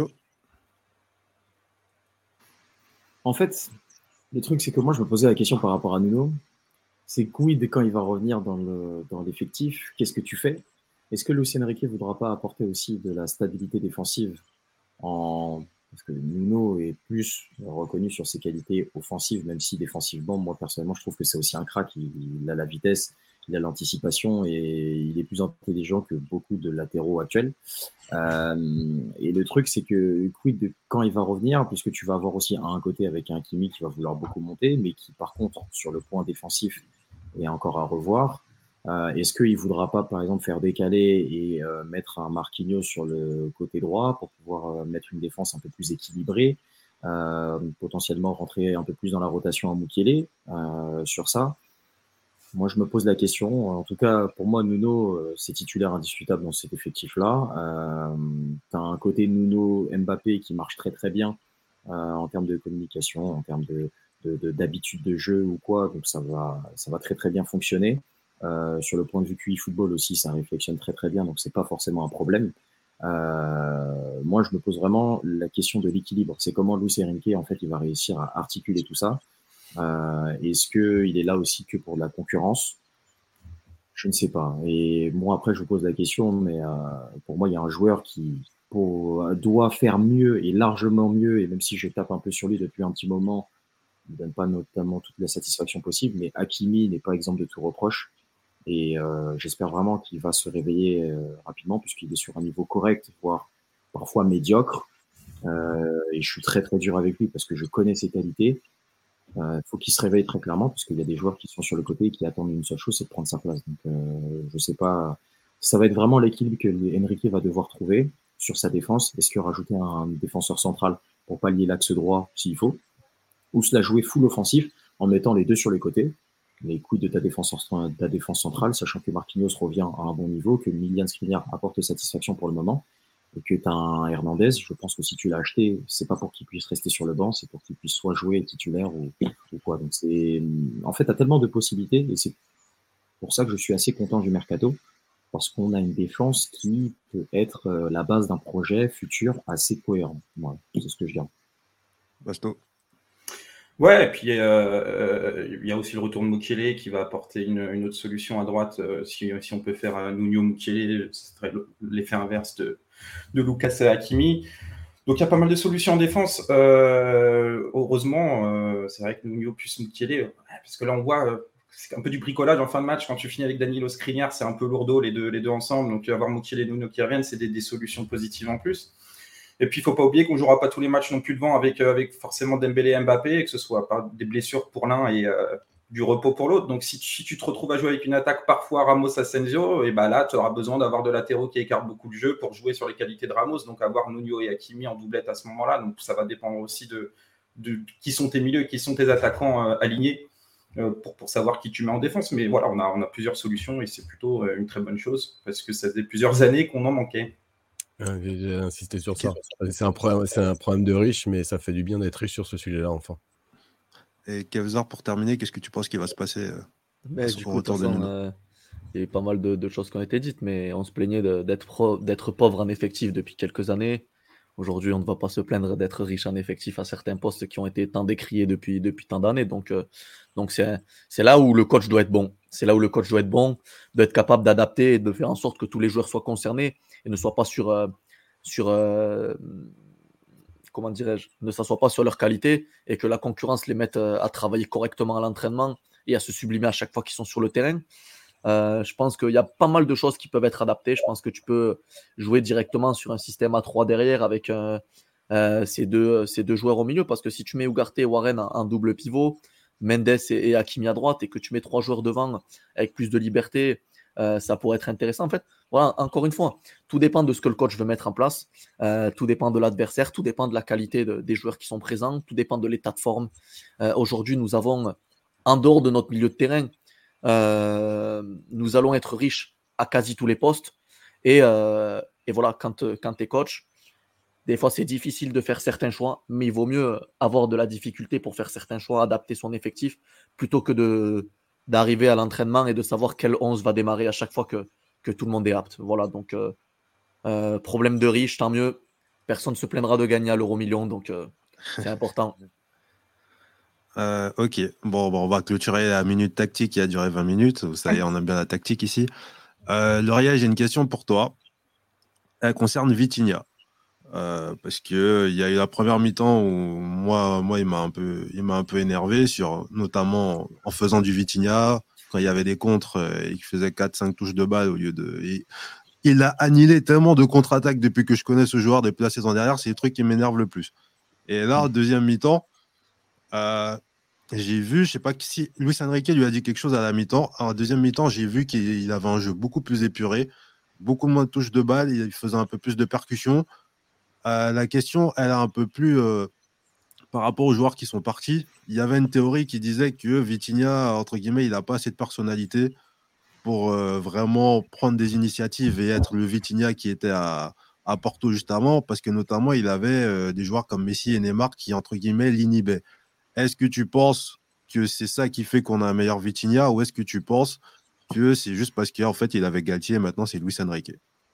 En fait, le truc, c'est que moi, je me posais la question par rapport à Nuno. C'est quid quand il va revenir dans, le, dans l'effectif, qu'est-ce que tu fais ? Est-ce que Luis Enrique ne voudra pas apporter aussi de la stabilité défensive en... Parce que Nuno est plus reconnu sur ses qualités offensives, même si défensivement, moi personnellement, je trouve que c'est aussi un crack. Il, il a la vitesse, il a l'anticipation et il est plus intelligent que beaucoup de latéraux actuels. Euh, et le truc, c'est que quid de quand il va revenir, puisque tu vas avoir aussi un côté avec un Hakimi qui va vouloir beaucoup monter, mais qui par contre, sur le point défensif, est encore à revoir. Euh, est-ce qu'il ne voudra pas, par exemple, faire décaler et euh, mettre un Marquinhos sur le côté droit pour pouvoir euh, mettre une défense un peu plus équilibrée, euh, potentiellement rentrer un peu plus dans la rotation à Mukiele euh, sur ça? Moi, je me pose la question. En tout cas, pour moi, Nuno, euh, c'est titulaire indiscutable dans cet effectif-là. Euh, tu as un côté Nuno Mbappé qui marche très très bien euh, en termes de communication, en termes de, de, de, d'habitude de jeu ou quoi. Donc ça va, ça va très très bien fonctionner. Euh, sur le point de vue Q I football aussi, ça réflexionne très très bien, donc c'est pas forcément un problème. Euh, moi, je me pose vraiment la question de l'équilibre. C'est comment Luis Enrique, en fait, il va réussir à articuler tout ça. Euh, est-ce qu'il est là aussi que pour de la concurrence ? Je ne sais pas. Et moi, après, je vous pose la question, mais euh, pour moi, il y a un joueur qui pour, doit faire mieux et largement mieux, et même si je tape un peu sur lui depuis un petit moment, il ne donne pas notamment toute la satisfaction possible, mais Hakimi n'est pas exemple de tout reproche. Et euh, j'espère vraiment qu'il va se réveiller euh, rapidement, puisqu'il est sur un niveau correct, voire parfois médiocre. Euh, et je suis très très dur avec lui parce que je connais ses qualités. Il euh, faut qu'il se réveille très clairement, parce qu'il y a des joueurs qui sont sur le côté et qui attendent une seule chose, c'est de prendre sa place. Donc euh, je sais pas, ça va être vraiment l'équilibre que Enrique va devoir trouver sur sa défense. Est-ce que rajouter un défenseur central pour pallier l'axe droit s'il faut, ou se la jouer full offensif en mettant les deux sur les côtés, les coups de ta défense, de ta défense centrale, sachant que Marquinhos revient à un bon niveau, que Milian Skriniar apporte satisfaction pour le moment, et que tu as un Hernandez. Je pense que si tu l'as acheté, c'est pas pour qu'il puisse rester sur le banc, c'est pour qu'il puisse soit jouer titulaire ou, ou quoi. Donc c'est, en fait, tu as tellement de possibilités, et c'est pour ça que je suis assez content du mercato, parce qu'on a une défense qui peut être la base d'un projet futur assez cohérent. Voilà, c'est ce que je dirais. Basto. Ouais, et puis il euh, y a aussi le retour de Mukiele qui va apporter une, une autre solution à droite. Euh, si, si on peut faire un Nuno Mukiele, ce serait l'effet inverse de, de Lucas Hakimi. Donc il y a pas mal de solutions en défense. Euh, heureusement, euh, c'est vrai que Nuno plus Mukiele, parce que là on voit, euh, c'est un peu du bricolage en fin de match. Quand tu finis avec Danilo Skriniar, c'est un peu lourdeau les deux, les deux ensemble. Donc avoir Mukiele et Nuno qui reviennent, c'est des, des solutions positives en plus. Et puis, il ne faut pas oublier qu'on ne jouera pas tous les matchs non plus devant avec, euh, avec forcément Dembélé et Mbappé, et que ce soit pas des blessures pour l'un et euh, du repos pour l'autre. Donc, si tu, si tu te retrouves à jouer avec une attaque parfois Ramos-Asensio, et ben là, tu auras besoin d'avoir de latéraux qui écartent beaucoup le jeu pour jouer sur les qualités de Ramos. Donc, avoir Nuno et Hakimi en doublette à ce moment-là. Donc, ça va dépendre aussi de, de, de qui sont tes milieux, qui sont tes attaquants euh, alignés euh, pour, pour savoir qui tu mets en défense. Mais voilà, on a, on a plusieurs solutions et c'est plutôt euh, une très bonne chose parce que ça faisait plusieurs années qu'on en manquait. J'ai j'ai insisté sur ça. C'est un problème, c'est un problème de riche, mais ça fait du bien d'être riche sur ce sujet-là, enfin. Et Kevzar, pour terminer, qu'est-ce que tu penses qu'il va se passer euh, Mais à du son coup, de toute retour de façon, Nuno euh, il y a eu pas mal de, de choses qui ont été dites, mais on se plaignait de- d'être pro- d'être pauvre en effectif depuis quelques années. Aujourd'hui, on ne va pas se plaindre d'être riche en effectif à certains postes qui ont été tant décriés depuis, depuis tant d'années. Donc, euh, donc c'est, c'est là où le coach doit être bon. C'est là où le coach doit être bon, d'être capable d'adapter et de faire en sorte que tous les joueurs soient concernés et ne soient pas sur, euh, sur euh, comment dirais-je, ne s'assoient pas sur leur qualité et que la concurrence les mette euh, à travailler correctement à l'entraînement et à se sublimer à chaque fois qu'ils sont sur le terrain. Euh, je pense qu'il y a pas mal de choses qui peuvent être adaptées. Je pense que tu peux jouer directement sur un système à trois derrière avec euh, euh, ces, deux, ces deux joueurs au milieu. Parce que si tu mets Ugarte et Warren en, en double pivot, Mendes et, et Hakimi à droite, et que tu mets trois joueurs devant avec plus de liberté, euh, ça pourrait être intéressant. En fait, voilà, encore une fois, tout dépend de ce que le coach veut mettre en place. Euh, tout dépend de l'adversaire, tout dépend de la qualité de, des joueurs qui sont présents, tout dépend de l'état de forme. Euh, aujourd'hui, nous avons, en dehors de notre milieu de terrain, euh, nous allons être riches à quasi tous les postes. Et, euh, et voilà, quand, quand tu es coach, des fois c'est difficile de faire certains choix, mais il vaut mieux avoir de la difficulté pour faire certains choix, adapter son effectif, plutôt que de, d'arriver à l'entraînement et de savoir quel onze va démarrer à chaque fois que, que tout le monde est apte. Voilà, donc euh, euh, problème de riche, tant mieux. Personne ne se plaindra de gagner à l'euro million, donc euh, c'est important. Euh, ok, bon, bon, on va clôturer la minute tactique qui a duré vingt minutes. Ça y est, on a bien la tactique ici. Euh, Lauria, j'ai une question pour toi. Elle concerne Vitinha. Euh, parce que il y a eu la première mi-temps où moi, moi, il m'a un peu, il m'a un peu énervé sur, notamment en faisant du Vitinha quand il y avait des contres euh, et qu'il faisait quatre cinq touches de balle au lieu de. Et il a annihilé tellement de contre-attaques depuis que je connais ce joueur depuis la saison dernière, c'est le truc qui m'énerve le plus. Et là, en deuxième mi-temps, euh, j'ai vu, je sais pas si Luis Enrique lui a dit quelque chose à la mi-temps. En deuxième mi-temps, j'ai vu qu'il avait un jeu beaucoup plus épuré, beaucoup moins de touches de balle, il faisait un peu plus de percussions. Euh, la question, elle a un peu plus euh, par rapport aux joueurs qui sont partis. Il y avait une théorie qui disait que Vitinha, entre guillemets, il n'a pas assez de personnalité pour euh, vraiment prendre des initiatives et être le Vitinha qui était à, à Porto juste avant, parce que notamment, il avait euh, des joueurs comme Messi et Neymar qui, entre guillemets, l'inhibaient. Est-ce que tu penses que c'est ça qui fait qu'on a un meilleur Vitinha, ou est-ce que tu penses que c'est juste parce qu'en fait, il avait Galtier et maintenant, c'est Luis Enrique?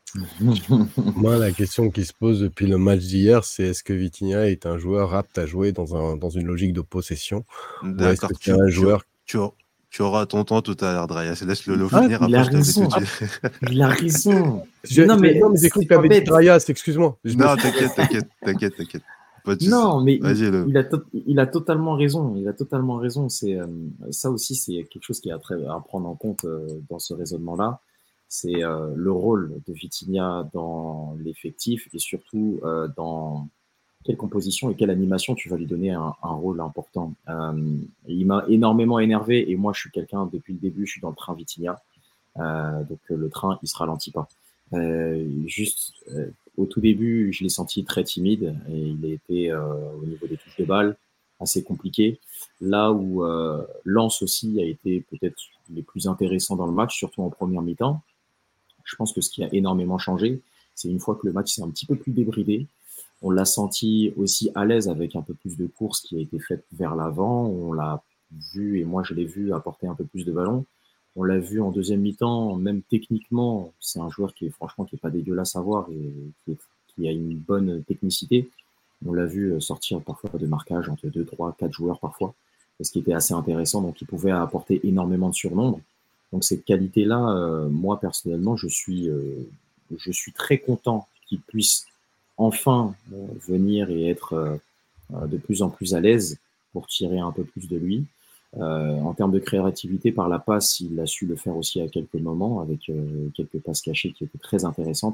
Moi, la question qui se pose depuis le match d'hier, c'est est-ce que Vitinha est un joueur apte à jouer dans, un, dans une logique de possession, ou est-ce D'accord, que tu, c'est un tu, joueur... tu, tu auras ton temps tout à l'heure, Draya. Laisse-le le Ah, finir, il après a je te fais tout raison. de suite. Il a raison. Je- Non, mais non, mais j'ai cru que c'est tu pas avais dit bête. Drayas, excuse-moi. Je me Non, suis- t'inquiète, t'inquiète, t'inquiète, t'inquiète. Pas de soucis. Non, mais il, Vas-y, le. il a to- il a totalement raison. Il a totalement raison. C'est euh, ça aussi, c'est quelque chose qui est à, très- à prendre en compte euh, dans ce raisonnement-là. C'est euh, le rôle de Vitinha dans l'effectif et surtout euh, dans quelle composition et quelle animation tu vas lui donner un, un rôle important. Euh, il m'a énormément énervé et moi, je suis quelqu'un depuis le début, je suis dans le train Vitinha. Euh, donc euh, le train, il se ralentit pas. Euh, juste euh, au tout début, je l'ai senti très timide et il a été euh, au niveau des touches de balle assez compliqué. Là où euh, Lens aussi a été peut-être les plus intéressants dans le match, surtout en première mi-temps. Je pense que ce qui a énormément changé, c'est une fois que le match s'est un petit peu plus débridé, on l'a senti aussi à l'aise avec un peu plus de course qui a été faite vers l'avant. On l'a vu, et moi je l'ai vu apporter un peu plus de ballon. On l'a vu en deuxième mi-temps, même techniquement, c'est un joueur qui est franchement qui est pas dégueulasse à voir et qui, est, qui a une bonne technicité. On l'a vu sortir parfois de marquage entre deux, trois, quatre joueurs parfois, ce qui était assez intéressant. Donc il pouvait apporter énormément de surnombre. Donc cette qualité-là, euh, moi personnellement, je suis, euh, je suis très content qu'il puisse enfin euh, venir et être euh, de plus en plus à l'aise pour tirer un peu plus de lui. Euh, en termes de créativité par la passe, il a su le faire aussi à quelques moments avec euh, quelques passes cachées qui étaient très intéressantes.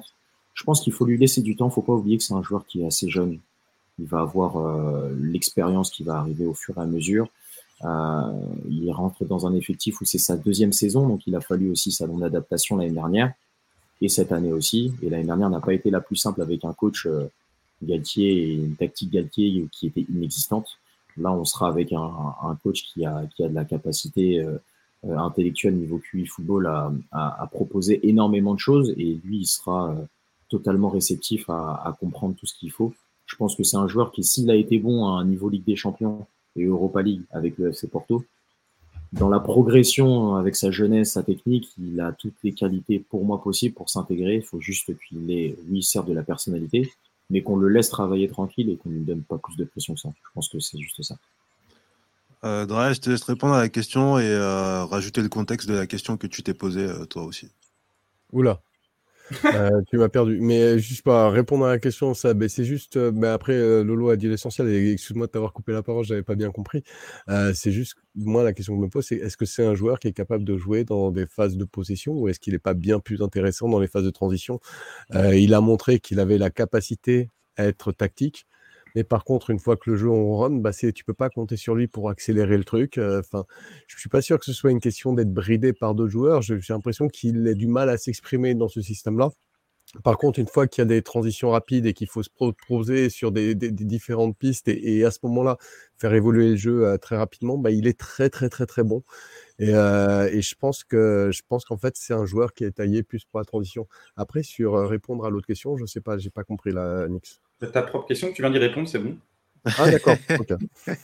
Je pense qu'il faut lui laisser du temps. Il ne faut pas oublier que c'est un joueur qui est assez jeune. Il va avoir euh, l'expérience qui va arriver au fur et à mesure. Euh, il rentre dans un effectif où c'est sa deuxième saison, donc il a fallu aussi sa longue adaptation l'année dernière et cette année aussi. Et l'année dernière n'a pas été la plus simple avec un coach euh, Galtier et une tactique Galtier qui était inexistante. Là, on sera avec un, un coach qui a, qui a de la capacité euh, euh, intellectuelle niveau Q I football à, à, à proposer énormément de choses et lui, il sera euh, totalement réceptif à, à comprendre tout ce qu'il faut. Je pense que c'est un joueur qui, s'il a été bon à un niveau Ligue des Champions et Europa League avec le F C Porto, dans la progression avec sa jeunesse, sa technique, il a toutes les qualités pour moi possibles pour s'intégrer. Il faut juste qu'il ait, oui, certes de la personnalité, mais qu'on le laisse travailler tranquille et qu'on ne lui donne pas plus de pression que ça. Je pense que c'est juste ça. Euh, Dre, je te laisse répondre à la question et euh, rajouter le contexte de la question que tu t'es posée euh, toi aussi. Oula. Euh, tu m'as perdu. Mais juste pas répondre à la question, ça, ben, c'est juste. Euh, ben après, euh, Lolo a dit l'essentiel. Et excuse-moi de t'avoir coupé la parole, j'avais pas bien compris. Euh, c'est juste, moi, la question que je me pose, c'est est-ce que c'est un joueur qui est capable de jouer dans des phases de possession ou est-ce qu'il n'est pas bien plus intéressant dans les phases de transition? euh, Il a montré qu'il avait la capacité à être tactique. Mais par contre, une fois que le jeu on run, bah c'est, tu peux pas compter sur lui pour accélérer le truc. Enfin, euh, je suis pas sûr que ce soit une question d'être bridé par d'autres joueurs. J'ai, j'ai l'impression qu'il ait du mal à s'exprimer dans ce système-là. Par contre, une fois qu'il y a des transitions rapides et qu'il faut se proposer sur des, des, des différentes pistes et, et à ce moment-là faire évoluer le jeu euh, très rapidement, bah, il est très très très très bon. Et, euh, et je pense que je pense qu'en fait c'est un joueur qui est taillé plus pour la transition. Après, sur euh, répondre à l'autre question, je sais pas, j'ai pas compris là, Nix. Ta propre question, tu viens d'y répondre, c'est bon. Ah d'accord. Ok.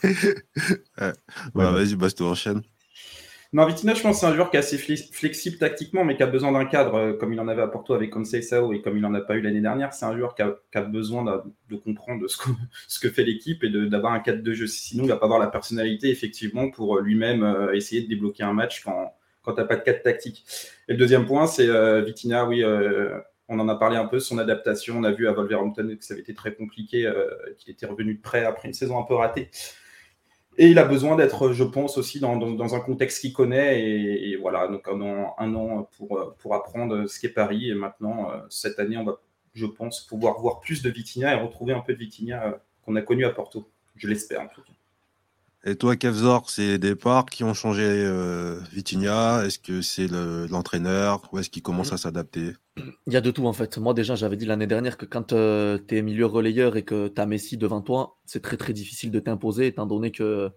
ouais. Bah, vas-y, Basto, enchaîne. Non, Vitinha, je pense que c'est un joueur qui est assez flexible tactiquement, mais qui a besoin d'un cadre, comme il en avait à Porto avec Conceição et comme il n'en a pas eu l'année dernière. C'est un joueur qui a, qui a besoin de, de comprendre ce que, ce que fait l'équipe et de, d'avoir un cadre de jeu. Sinon, il ne va pas avoir la personnalité, effectivement, pour lui-même euh, essayer de débloquer un match quand, quand tu n'as pas de cadre tactique. Et le deuxième point, c'est euh, Vitinha, oui, euh, on en a parlé un peu, son adaptation. On a vu à Wolverhampton que ça avait été très compliqué, euh, qu'il était revenu de près après une saison un peu ratée. Et il a besoin d'être, je pense, aussi dans, dans, dans un contexte qu'il connaît. Et, et voilà, donc un an, un an pour, pour apprendre ce qu'est Paris. Et maintenant, cette année, on va, je pense, pouvoir voir plus de Vitinha et retrouver un peu de Vitinha qu'on a connu à Porto. Je l'espère, en tout cas. Et toi, Kevzor, c'est les départs qui ont changé euh, Vitinha? Est-ce que c'est le, l'entraîneur ou est-ce qu'il commence à s'adapter? Il y a de tout en fait. Moi déjà, j'avais dit l'année dernière que quand euh, tu es milieu relayeur et que tu as Messi devant toi, c'est très très difficile de t'imposer étant donné que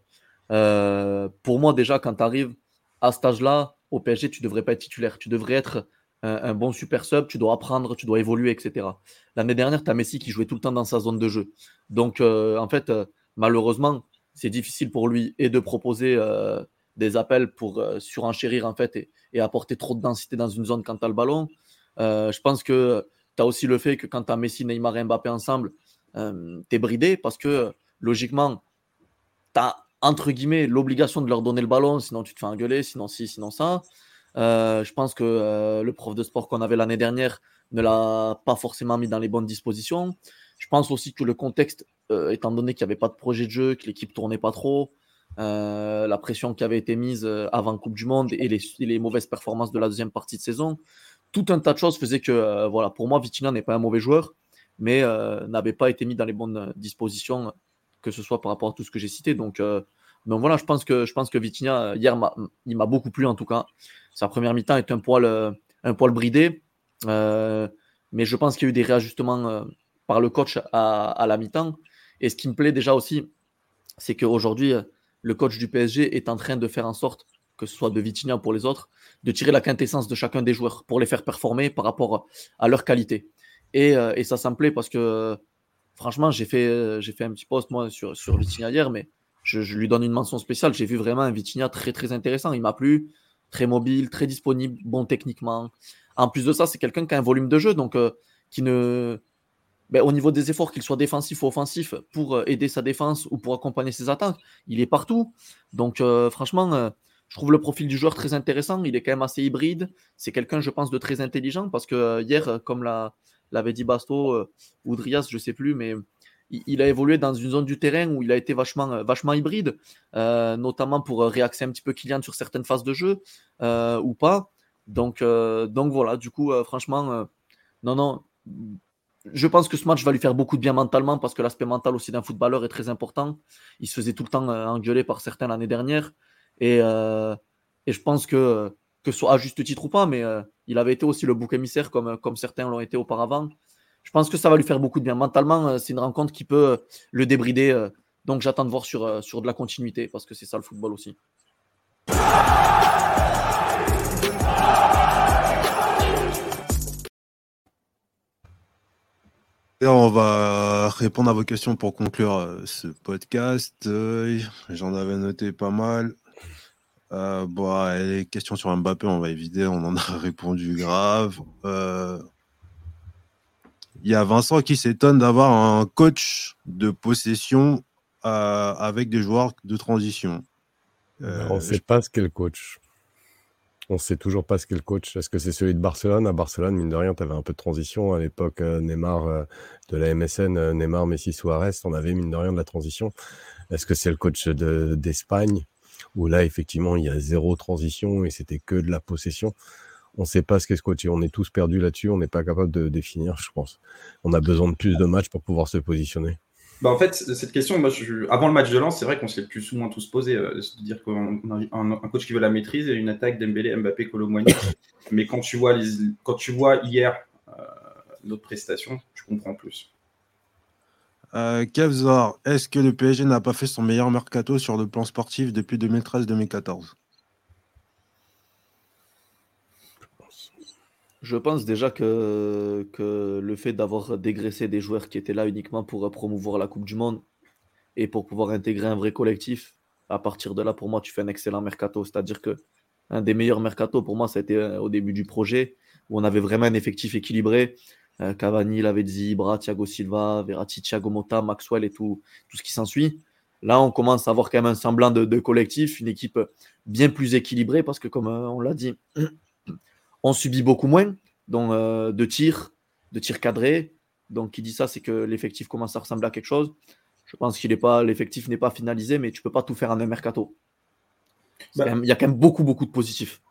euh, pour moi déjà, quand tu arrives à cet âge-là, au P S G, tu devrais pas être titulaire. Tu devrais être un, un bon super sub, tu dois apprendre, tu dois évoluer, et cetera. L'année dernière, tu as Messi qui jouait tout le temps dans sa zone de jeu. Donc euh, en fait, euh, malheureusement, c'est difficile pour lui et de proposer euh, des appels pour euh, surenchérir en fait et, et apporter trop de densité dans une zone quand tu as le ballon. Euh, je pense que tu as aussi le fait que quand tu as Messi, Neymar et Mbappé ensemble, euh, tu es bridé parce que logiquement, tu as entre guillemets l'obligation de leur donner le ballon, sinon tu te fais engueuler, sinon ci, sinon ça. Euh, je pense que euh, le prof de sport qu'on avait l'année dernière ne l'a pas forcément mis dans les bonnes dispositions. Je pense aussi que le contexte, euh, étant donné qu'il n'y avait pas de projet de jeu, que l'équipe tournait pas trop, euh, la pression qui avait été mise avant Coupe du Monde et les, et les mauvaises performances de la deuxième partie de saison, tout un tas de choses faisaient que, euh, voilà, pour moi, Vitinha n'est pas un mauvais joueur, mais euh, n'avait pas été mis dans les bonnes dispositions, que ce soit par rapport à tout ce que j'ai cité. Donc, euh, donc voilà, je pense que, je pense que Vitinha, hier, m'a, il m'a beaucoup plu en tout cas. Sa première mi-temps est un poil, euh, un poil bridé, euh, mais je pense qu'il y a eu des réajustements euh, par le coach à, à la mi-temps. Et ce qui me plaît déjà aussi, c'est qu'aujourd'hui, le coach du P S G est en train de faire en sorte, que ce soit de Vitinha ou pour les autres, de tirer la quintessence de chacun des joueurs pour les faire performer par rapport à leur qualité. Et, euh, et ça, ça me plaît parce que franchement, j'ai fait, j'ai fait un petit post moi sur, sur Vitinha hier, mais je, je lui donne une mention spéciale. J'ai vu vraiment un Vitinha très très intéressant. Il m'a plu, très mobile, très disponible, bon techniquement. En plus de ça, c'est quelqu'un qui a un volume de jeu, donc euh, qui ne... Ben, au niveau des efforts, qu'il soit défensif ou offensif, pour aider sa défense ou pour accompagner ses attaques, il est partout. Donc, euh, franchement, euh, je trouve le profil du joueur très intéressant. Il est quand même assez hybride. C'est quelqu'un, je pense, de très intelligent parce que euh, hier, comme l'a, l'avait dit Basto euh, ou Drias, je ne sais plus, mais il, il a évolué dans une zone du terrain où il a été vachement, vachement hybride, euh, notamment pour réaxer un petit peu Kylian sur certaines phases de jeu euh, ou pas. Donc, euh, donc voilà, du coup, euh, franchement, euh, non, non. je pense que ce match va lui faire beaucoup de bien mentalement parce que l'aspect mental aussi d'un footballeur est très important. Il se faisait tout le temps euh, engueuler par certains l'année dernière. Et, euh, et je pense que, que ce soit à juste titre ou pas, mais euh, il avait été aussi le bouc émissaire comme, comme certains l'ont été auparavant. Je pense que ça va lui faire beaucoup de bien. Mentalement, euh, c'est une rencontre qui peut euh, le débrider. euh, donc j'attends de voir sur, euh, sur de la continuité parce que c'est ça le football aussi. Et on va répondre à vos questions pour conclure euh, ce podcast. Euh, J'en avais noté pas mal. Euh, bon, les questions sur Mbappé, on va éviter, on en a répondu grave. Il euh, y a Vincent qui s'étonne d'avoir un coach de possession euh, avec des joueurs de transition. Euh, on ne sait je... pas ce qu'est le coach. On ne sait toujours pas ce qu'est le coach. Est-ce que c'est celui de Barcelone? À Barcelone, mine de rien, tu avais un peu de transition. À l'époque, euh, Neymar, euh, de la M S N, euh, Neymar, Messi, Suarez, on avait mine de rien de la transition. Est-ce que c'est le coach de, d'Espagne où là, effectivement, il y a zéro transition et c'était que de la possession? On ne sait pas ce qu'est ce coach et on est tous perdus là-dessus. On n'est pas capable de définir, je pense. On a besoin de plus de matchs pour pouvoir se positionner. Bah en fait, cette question, moi, je, avant le match de Lens, c'est vrai qu'on s'est plus ou moins tous posé, euh, de dire qu'on a un, un coach qui veut la maîtrise et une attaque Dembélé, Mbappé, Kolo Muani. Mais quand tu vois, les, quand tu vois hier euh, notre prestation, tu comprends plus. Euh, Kevzor, est-ce que le P S G n'a pas fait son meilleur mercato sur le plan sportif depuis deux mille treize deux mille quatorze? Je pense déjà que, que le fait d'avoir dégraissé des joueurs qui étaient là uniquement pour promouvoir la Coupe du Monde et pour pouvoir intégrer un vrai collectif, à partir de là, pour moi, tu fais un excellent mercato. C'est-à-dire que un des meilleurs mercatos, pour moi, ça a été au début du projet, où on avait vraiment un effectif équilibré. Euh, Cavani, Lavezzi, Ibra, Thiago Silva, Verratti, Thiago Motta, Maxwell et tout, tout ce qui s'ensuit. Là, on commence à avoir quand même un semblant de, de collectif, une équipe bien plus équilibrée, parce que comme euh, on l'a dit, on subit beaucoup moins donc, euh, de tirs, de tirs cadrés. Donc, qui dit ça, c'est que l'effectif commence à ressembler à quelque chose. Je pense qu'il n'est pas, l'effectif n'est pas finalisé, mais tu ne peux pas tout faire en un mercato. Bah, il y a quand même beaucoup, beaucoup de positifs.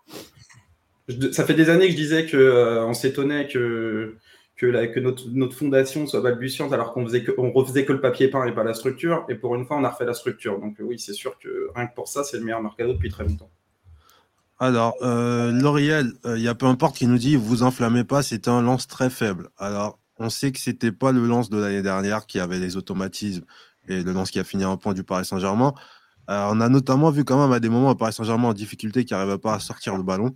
Je, ça fait des années que je disais qu'on euh, s'étonnait que, que, la, que notre, notre fondation soit balbutiante alors qu'on faisait que, on refaisait que le papier peint et pas la structure. Et pour une fois, on a refait la structure. Donc, euh, oui, c'est sûr que rien que pour ça, c'est le meilleur mercato depuis très longtemps. Alors, euh, L'Oréal, il euh, y a peu importe qui nous dit vous enflammez pas, c'était un lance très faible. Alors, on sait que c'était pas le lance de l'année dernière qui avait les automatismes et le lance qui a fini en point du Paris Saint-Germain. Euh, on a notamment vu quand même à des moments à Paris Saint-Germain en difficulté qui n'arrivait pas à sortir le ballon.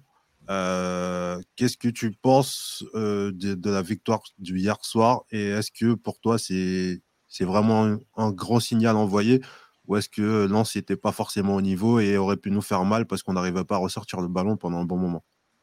Euh, qu'est-ce que tu penses euh, de, de la victoire du hier soir et est-ce que pour toi c'est c'est vraiment un, un gros signal envoyé? Ou est-ce que Lens n'était pas forcément au niveau et aurait pu nous faire mal parce qu'on n'arrivait pas à ressortir le ballon pendant un bon moment?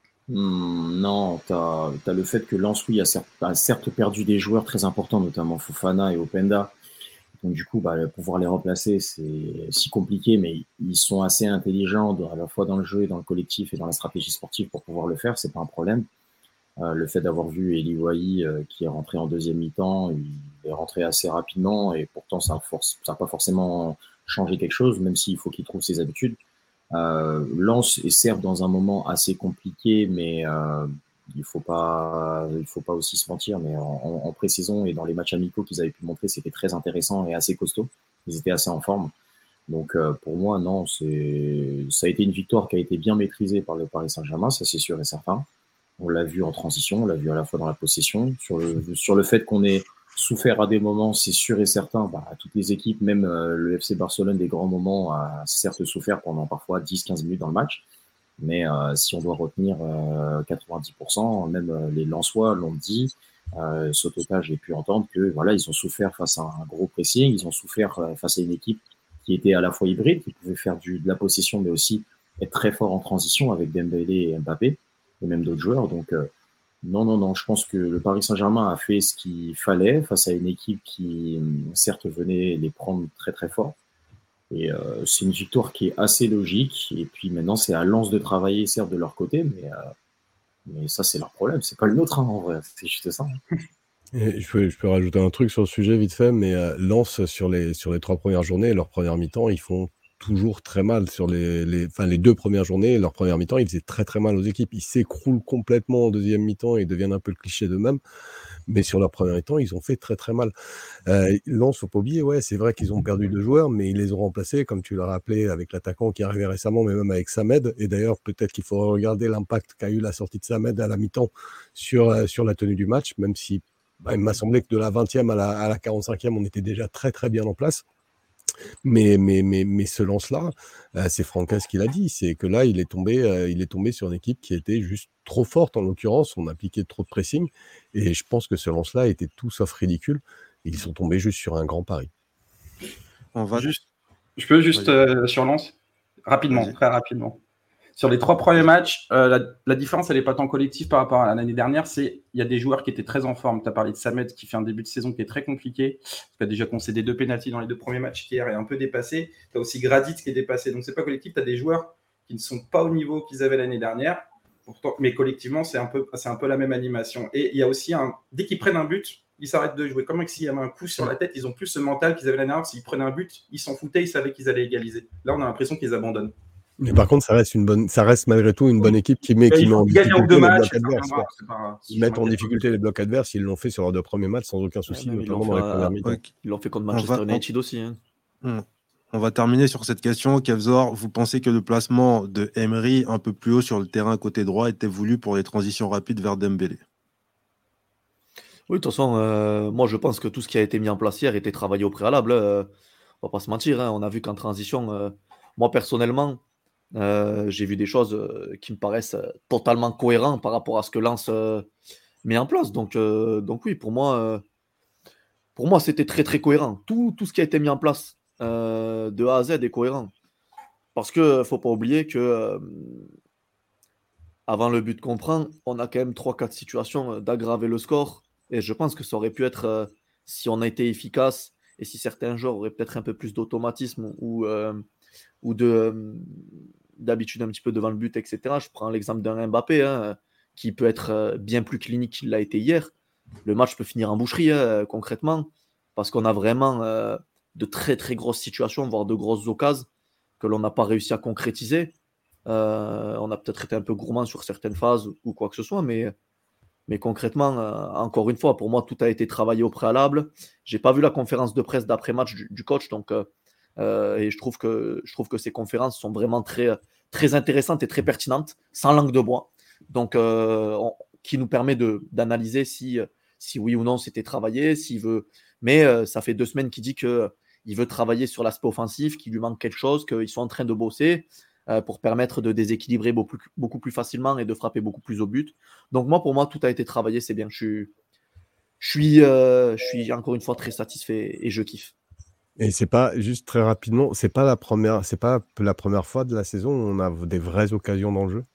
Mmh, non, tu as le fait que Lens, oui, a certes, a certes perdu des joueurs très importants, notamment Fofana et Openda. Donc du coup, bah, pouvoir les remplacer, c'est si compliqué, mais ils sont assez intelligents à la fois dans le jeu et dans le collectif et dans la stratégie sportive pour pouvoir le faire, c'est pas un problème. Euh, le fait d'avoir vu Eli Wahi euh, qui est rentré en deuxième mi-temps, il est rentré assez rapidement et pourtant ça n'a force, pas forcément changé quelque chose, même s'il faut qu'il trouve ses habitudes. Euh, Lens est certes dans un moment assez compliqué, mais euh, il faut pas, il faut pas aussi se mentir. Mais en, en pré-saison et dans les matchs amicaux qu'ils avaient pu montrer, c'était très intéressant et assez costaud. Ils étaient assez en forme. Donc euh, pour moi, non, c'est, ça a été une victoire qui a été bien maîtrisée par le Paris Saint-Germain, ça c'est sûr et certain. On l'a vu en transition, on l'a vu à la fois dans la possession, sur le, sur le fait qu'on ait souffert à des moments, c'est sûr et certain. Bah, toutes les équipes, même euh, le F C Barcelone, des grands moments, a certes souffert pendant parfois dix quinze minutes dans le match. Mais euh, si on doit retenir euh, quatre-vingt-dix pour cent, même euh, les Lensois l'ont dit, euh, Sotota, j'ai pu entendre que voilà, ils ont souffert face à un gros pressing, ils ont souffert euh, face à une équipe qui était à la fois hybride, qui pouvait faire du, de la possession, mais aussi être très fort en transition avec Dembélé et Mbappé, et même d'autres joueurs. Donc euh, non, non, non, je pense que le Paris Saint-Germain a fait ce qu'il fallait face à une équipe qui, certes, venait les prendre très, très fort. Et euh, c'est une victoire qui est assez logique. Et puis maintenant, c'est à Lens de travailler, certes, de leur côté, mais, euh, mais ça, c'est leur problème. C'est pas le nôtre, hein, en vrai. C'est juste ça. Et je, peux, je peux rajouter un truc sur le sujet vite fait, mais euh, Lens, sur les, sur les trois premières journées, leur première mi-temps, ils font toujours très mal sur les, les, enfin, les deux premières journées, leur première mi-temps, ils faisaient très très mal aux équipes. Ils s'écroulent complètement en deuxième mi-temps et deviennent un peu le cliché d'eux-mêmes. mais sur leur premier temps, ils ont fait très très mal. Euh, Lens, faut pas oublier, ouais, c'est vrai qu'ils ont perdu deux joueurs, mais ils les ont remplacés, comme tu l'as rappelé, avec l'attaquant qui est arrivé récemment, mais même avec Samed. Et d'ailleurs, peut-être qu'il faut regarder l'impact qu'a eu la sortie de Samed à la mi-temps sur, euh, sur la tenue du match, même si bah, il m'a semblé que de la vingtième à la, à la quarante-cinquième, on était déjà très très bien en place. Mais, mais, mais, mais ce lance-là, euh, c'est Francaise qui l'a dit, c'est que là, il est, tombé, euh, il est tombé sur une équipe qui était juste trop forte, en l'occurrence, on appliquait trop de pressing, et je pense que ce lance-là était tout sauf ridicule, et ils sont tombés juste sur un grand pari. On va... Juste, je peux juste euh, sur Lens, rapidement, Vas-y. très rapidement. Sur les trois premiers matchs, euh, la, la différence, elle n'est pas tant collective par rapport à l'année dernière. C'est il y a des joueurs qui étaient très en forme. Tu as parlé de Samed qui fait un début de saison qui est très compliqué. Tu as déjà concédé deux pénaltys dans les deux premiers matchs qui hier est un peu dépassé. Tu as aussi Gradit qui est dépassé. Donc, c'est pas collectif. Tu as des joueurs qui ne sont pas au niveau qu'ils avaient l'année dernière. Pourtant, mais collectivement, c'est un, peu, c'est un peu la même animation. Et il y a aussi un. Dès qu'ils prennent un but, ils s'arrêtent de jouer. Comme s'il y avait un coup sur la tête, ils ont plus ce mental qu'ils avaient l'année dernière. S'ils prenaient un but, ils s'en foutaient, ils savaient qu'ils allaient égaliser. Là, on a l'impression qu'ils abandonnent. Mais par contre, ça reste, une bonne, ça reste malgré tout une bonne équipe qui met, qui met en difficulté les blocs adverses. Ils mettent en difficulté les blocs adverses, ils l'ont fait sur leurs deux premiers matchs sans aucun souci, Ouais, notamment dans les premières mi-temps. Okay. Ils l'ont fait contre Manchester va, United on... aussi. Hein. On va terminer sur cette question. Kevzor, vous pensez que le placement de Emery un peu plus haut sur le terrain côté droit était voulu pour les transitions rapides vers Dembélé? Oui, de toute façon, euh, moi je pense que tout ce qui a été mis en place hier était travaillé au préalable. Euh, on va pas se mentir, hein, on a vu qu'en transition, euh, moi personnellement, Euh, j'ai vu des choses euh, qui me paraissent euh, totalement cohérentes par rapport à ce que Lens euh, met en place. Donc, euh, donc oui, pour moi, euh, pour moi, c'était très très cohérent. Tout, tout ce qui a été mis en place euh, de A à Z est cohérent. Parce que ne faut pas oublier que euh, avant le but qu'on prend, on a quand même trois quatre situations d'aggraver le score. Et je pense que ça aurait pu être, euh, si on a été efficace et si certains joueurs auraient peut-être un peu plus d'automatisme ou, euh, ou de... Euh, d'habitude un petit peu devant le but, et cetera. Je prends l'exemple d'un Mbappé hein, qui peut être bien plus clinique qu'il l'a été hier. Le match peut finir en boucherie hein, concrètement parce qu'on a vraiment euh, de très très grosses situations, voire de grosses occasions que l'on n'a pas réussi à concrétiser. Euh, on a peut-être été un peu gourmand sur certaines phases ou quoi que ce soit, mais, mais concrètement, euh, encore une fois, pour moi, tout a été travaillé au préalable. J'ai pas vu la conférence de presse d'après-match du, du coach, donc euh, Euh, et je trouve, que, je trouve que ces conférences sont vraiment très, très intéressantes et très pertinentes, sans langue de bois, donc euh, on, qui nous permet de, d'analyser si, si oui ou non c'était travaillé, s'il veut. Mais euh, ça fait deux semaines qu'il dit qu'il veut travailler sur l'aspect offensif, qu'il lui manque quelque chose, qu'ils sont en train de bosser euh, pour permettre de déséquilibrer beaucoup, beaucoup plus facilement et de frapper beaucoup plus au but. Donc moi, pour moi, tout a été travaillé, c'est bien. Je suis, je suis, euh, je suis encore une fois très satisfait et je kiffe. Et c'est pas juste très rapidement, c'est pas la première, c'est pas la première fois de la saison où on a des vraies occasions dans le jeu.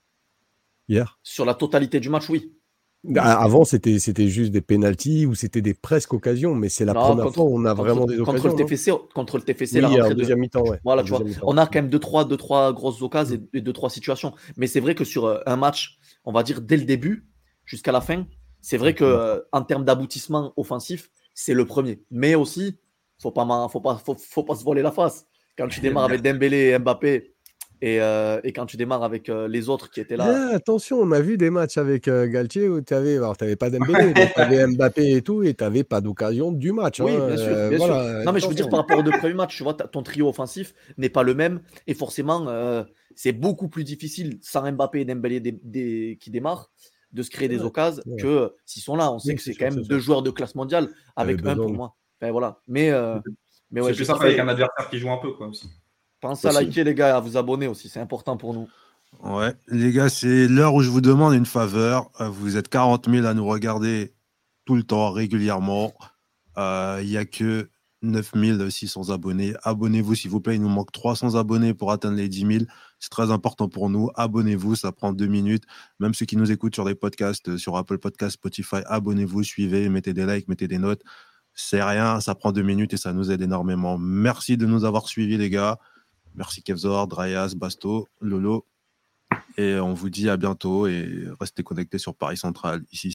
Hier. Sur la totalité du match, oui. Avant, c'était, c'était juste des pénaltys ou c'était des presque occasions, mais c'est la non, première contre, fois où on a contre, vraiment des contre occasions. Le T F C, contre le T F C, oui, la rentrée en deuxième de... mi-temps, ouais. Voilà, en tu vois, mi-temps. on a quand même deux trois, deux, trois grosses occasions mmh. et deux trois situations. Mais c'est vrai que sur euh, un match, on va dire dès le début jusqu'à la fin, c'est vrai que euh, en termes d'aboutissement offensif, c'est le premier. Mais aussi, faut pas, faut pas, faut, faut pas se voler la face. Quand tu démarres avec Dembélé et Mbappé. Et, euh, et quand tu démarres avec euh, les autres qui étaient là. Yeah, attention, on a vu des matchs avec euh, Galtier où tu avais, alors tu n'avais pas Dembélé, mais tu avais Mbappé et tout, et tu n'avais pas d'occasion du match. Oui, hein, bien sûr. euh, bien voilà, sûr. Non, attention. mais je veux dire, par rapport aux deux premiers matchs, tu vois, ton trio offensif n'est pas le même. Et forcément, euh, c'est beaucoup plus difficile sans Mbappé et Dembélé des, des, qui démarrent de se créer ouais, des occasions ouais. que s'ils sont là. On sait oui, que c'est, c'est quand sûr, même deux joueurs de classe mondiale avec un pour moi. Enfin, voilà. Mais, euh, mais ouais, c'est plus simple avec un adversaire qui joue un peu, quoi, aussi. Pensez à liker, les gars, à vous abonner aussi. C'est important pour nous. Ouais, les gars, c'est l'heure où je vous demande une faveur. Vous êtes quarante mille à nous regarder tout le temps, régulièrement. Il euh, n'y a que neuf mille six cents abonnés. Abonnez-vous, s'il vous plaît. Il nous manque trois cents abonnés pour atteindre les dix mille. C'est très important pour nous. Abonnez-vous, ça prend deux minutes. Même ceux qui nous écoutent sur des podcasts, sur Apple Podcasts, Spotify, abonnez-vous, suivez, mettez des likes, mettez des notes. C'est rien, ça prend deux minutes et ça nous aide énormément. Merci de nous avoir suivis, les gars. Merci Kevzor, Dryas, Basto, Lolo. Et on vous dit à bientôt et restez connectés sur Paris Central. Ici,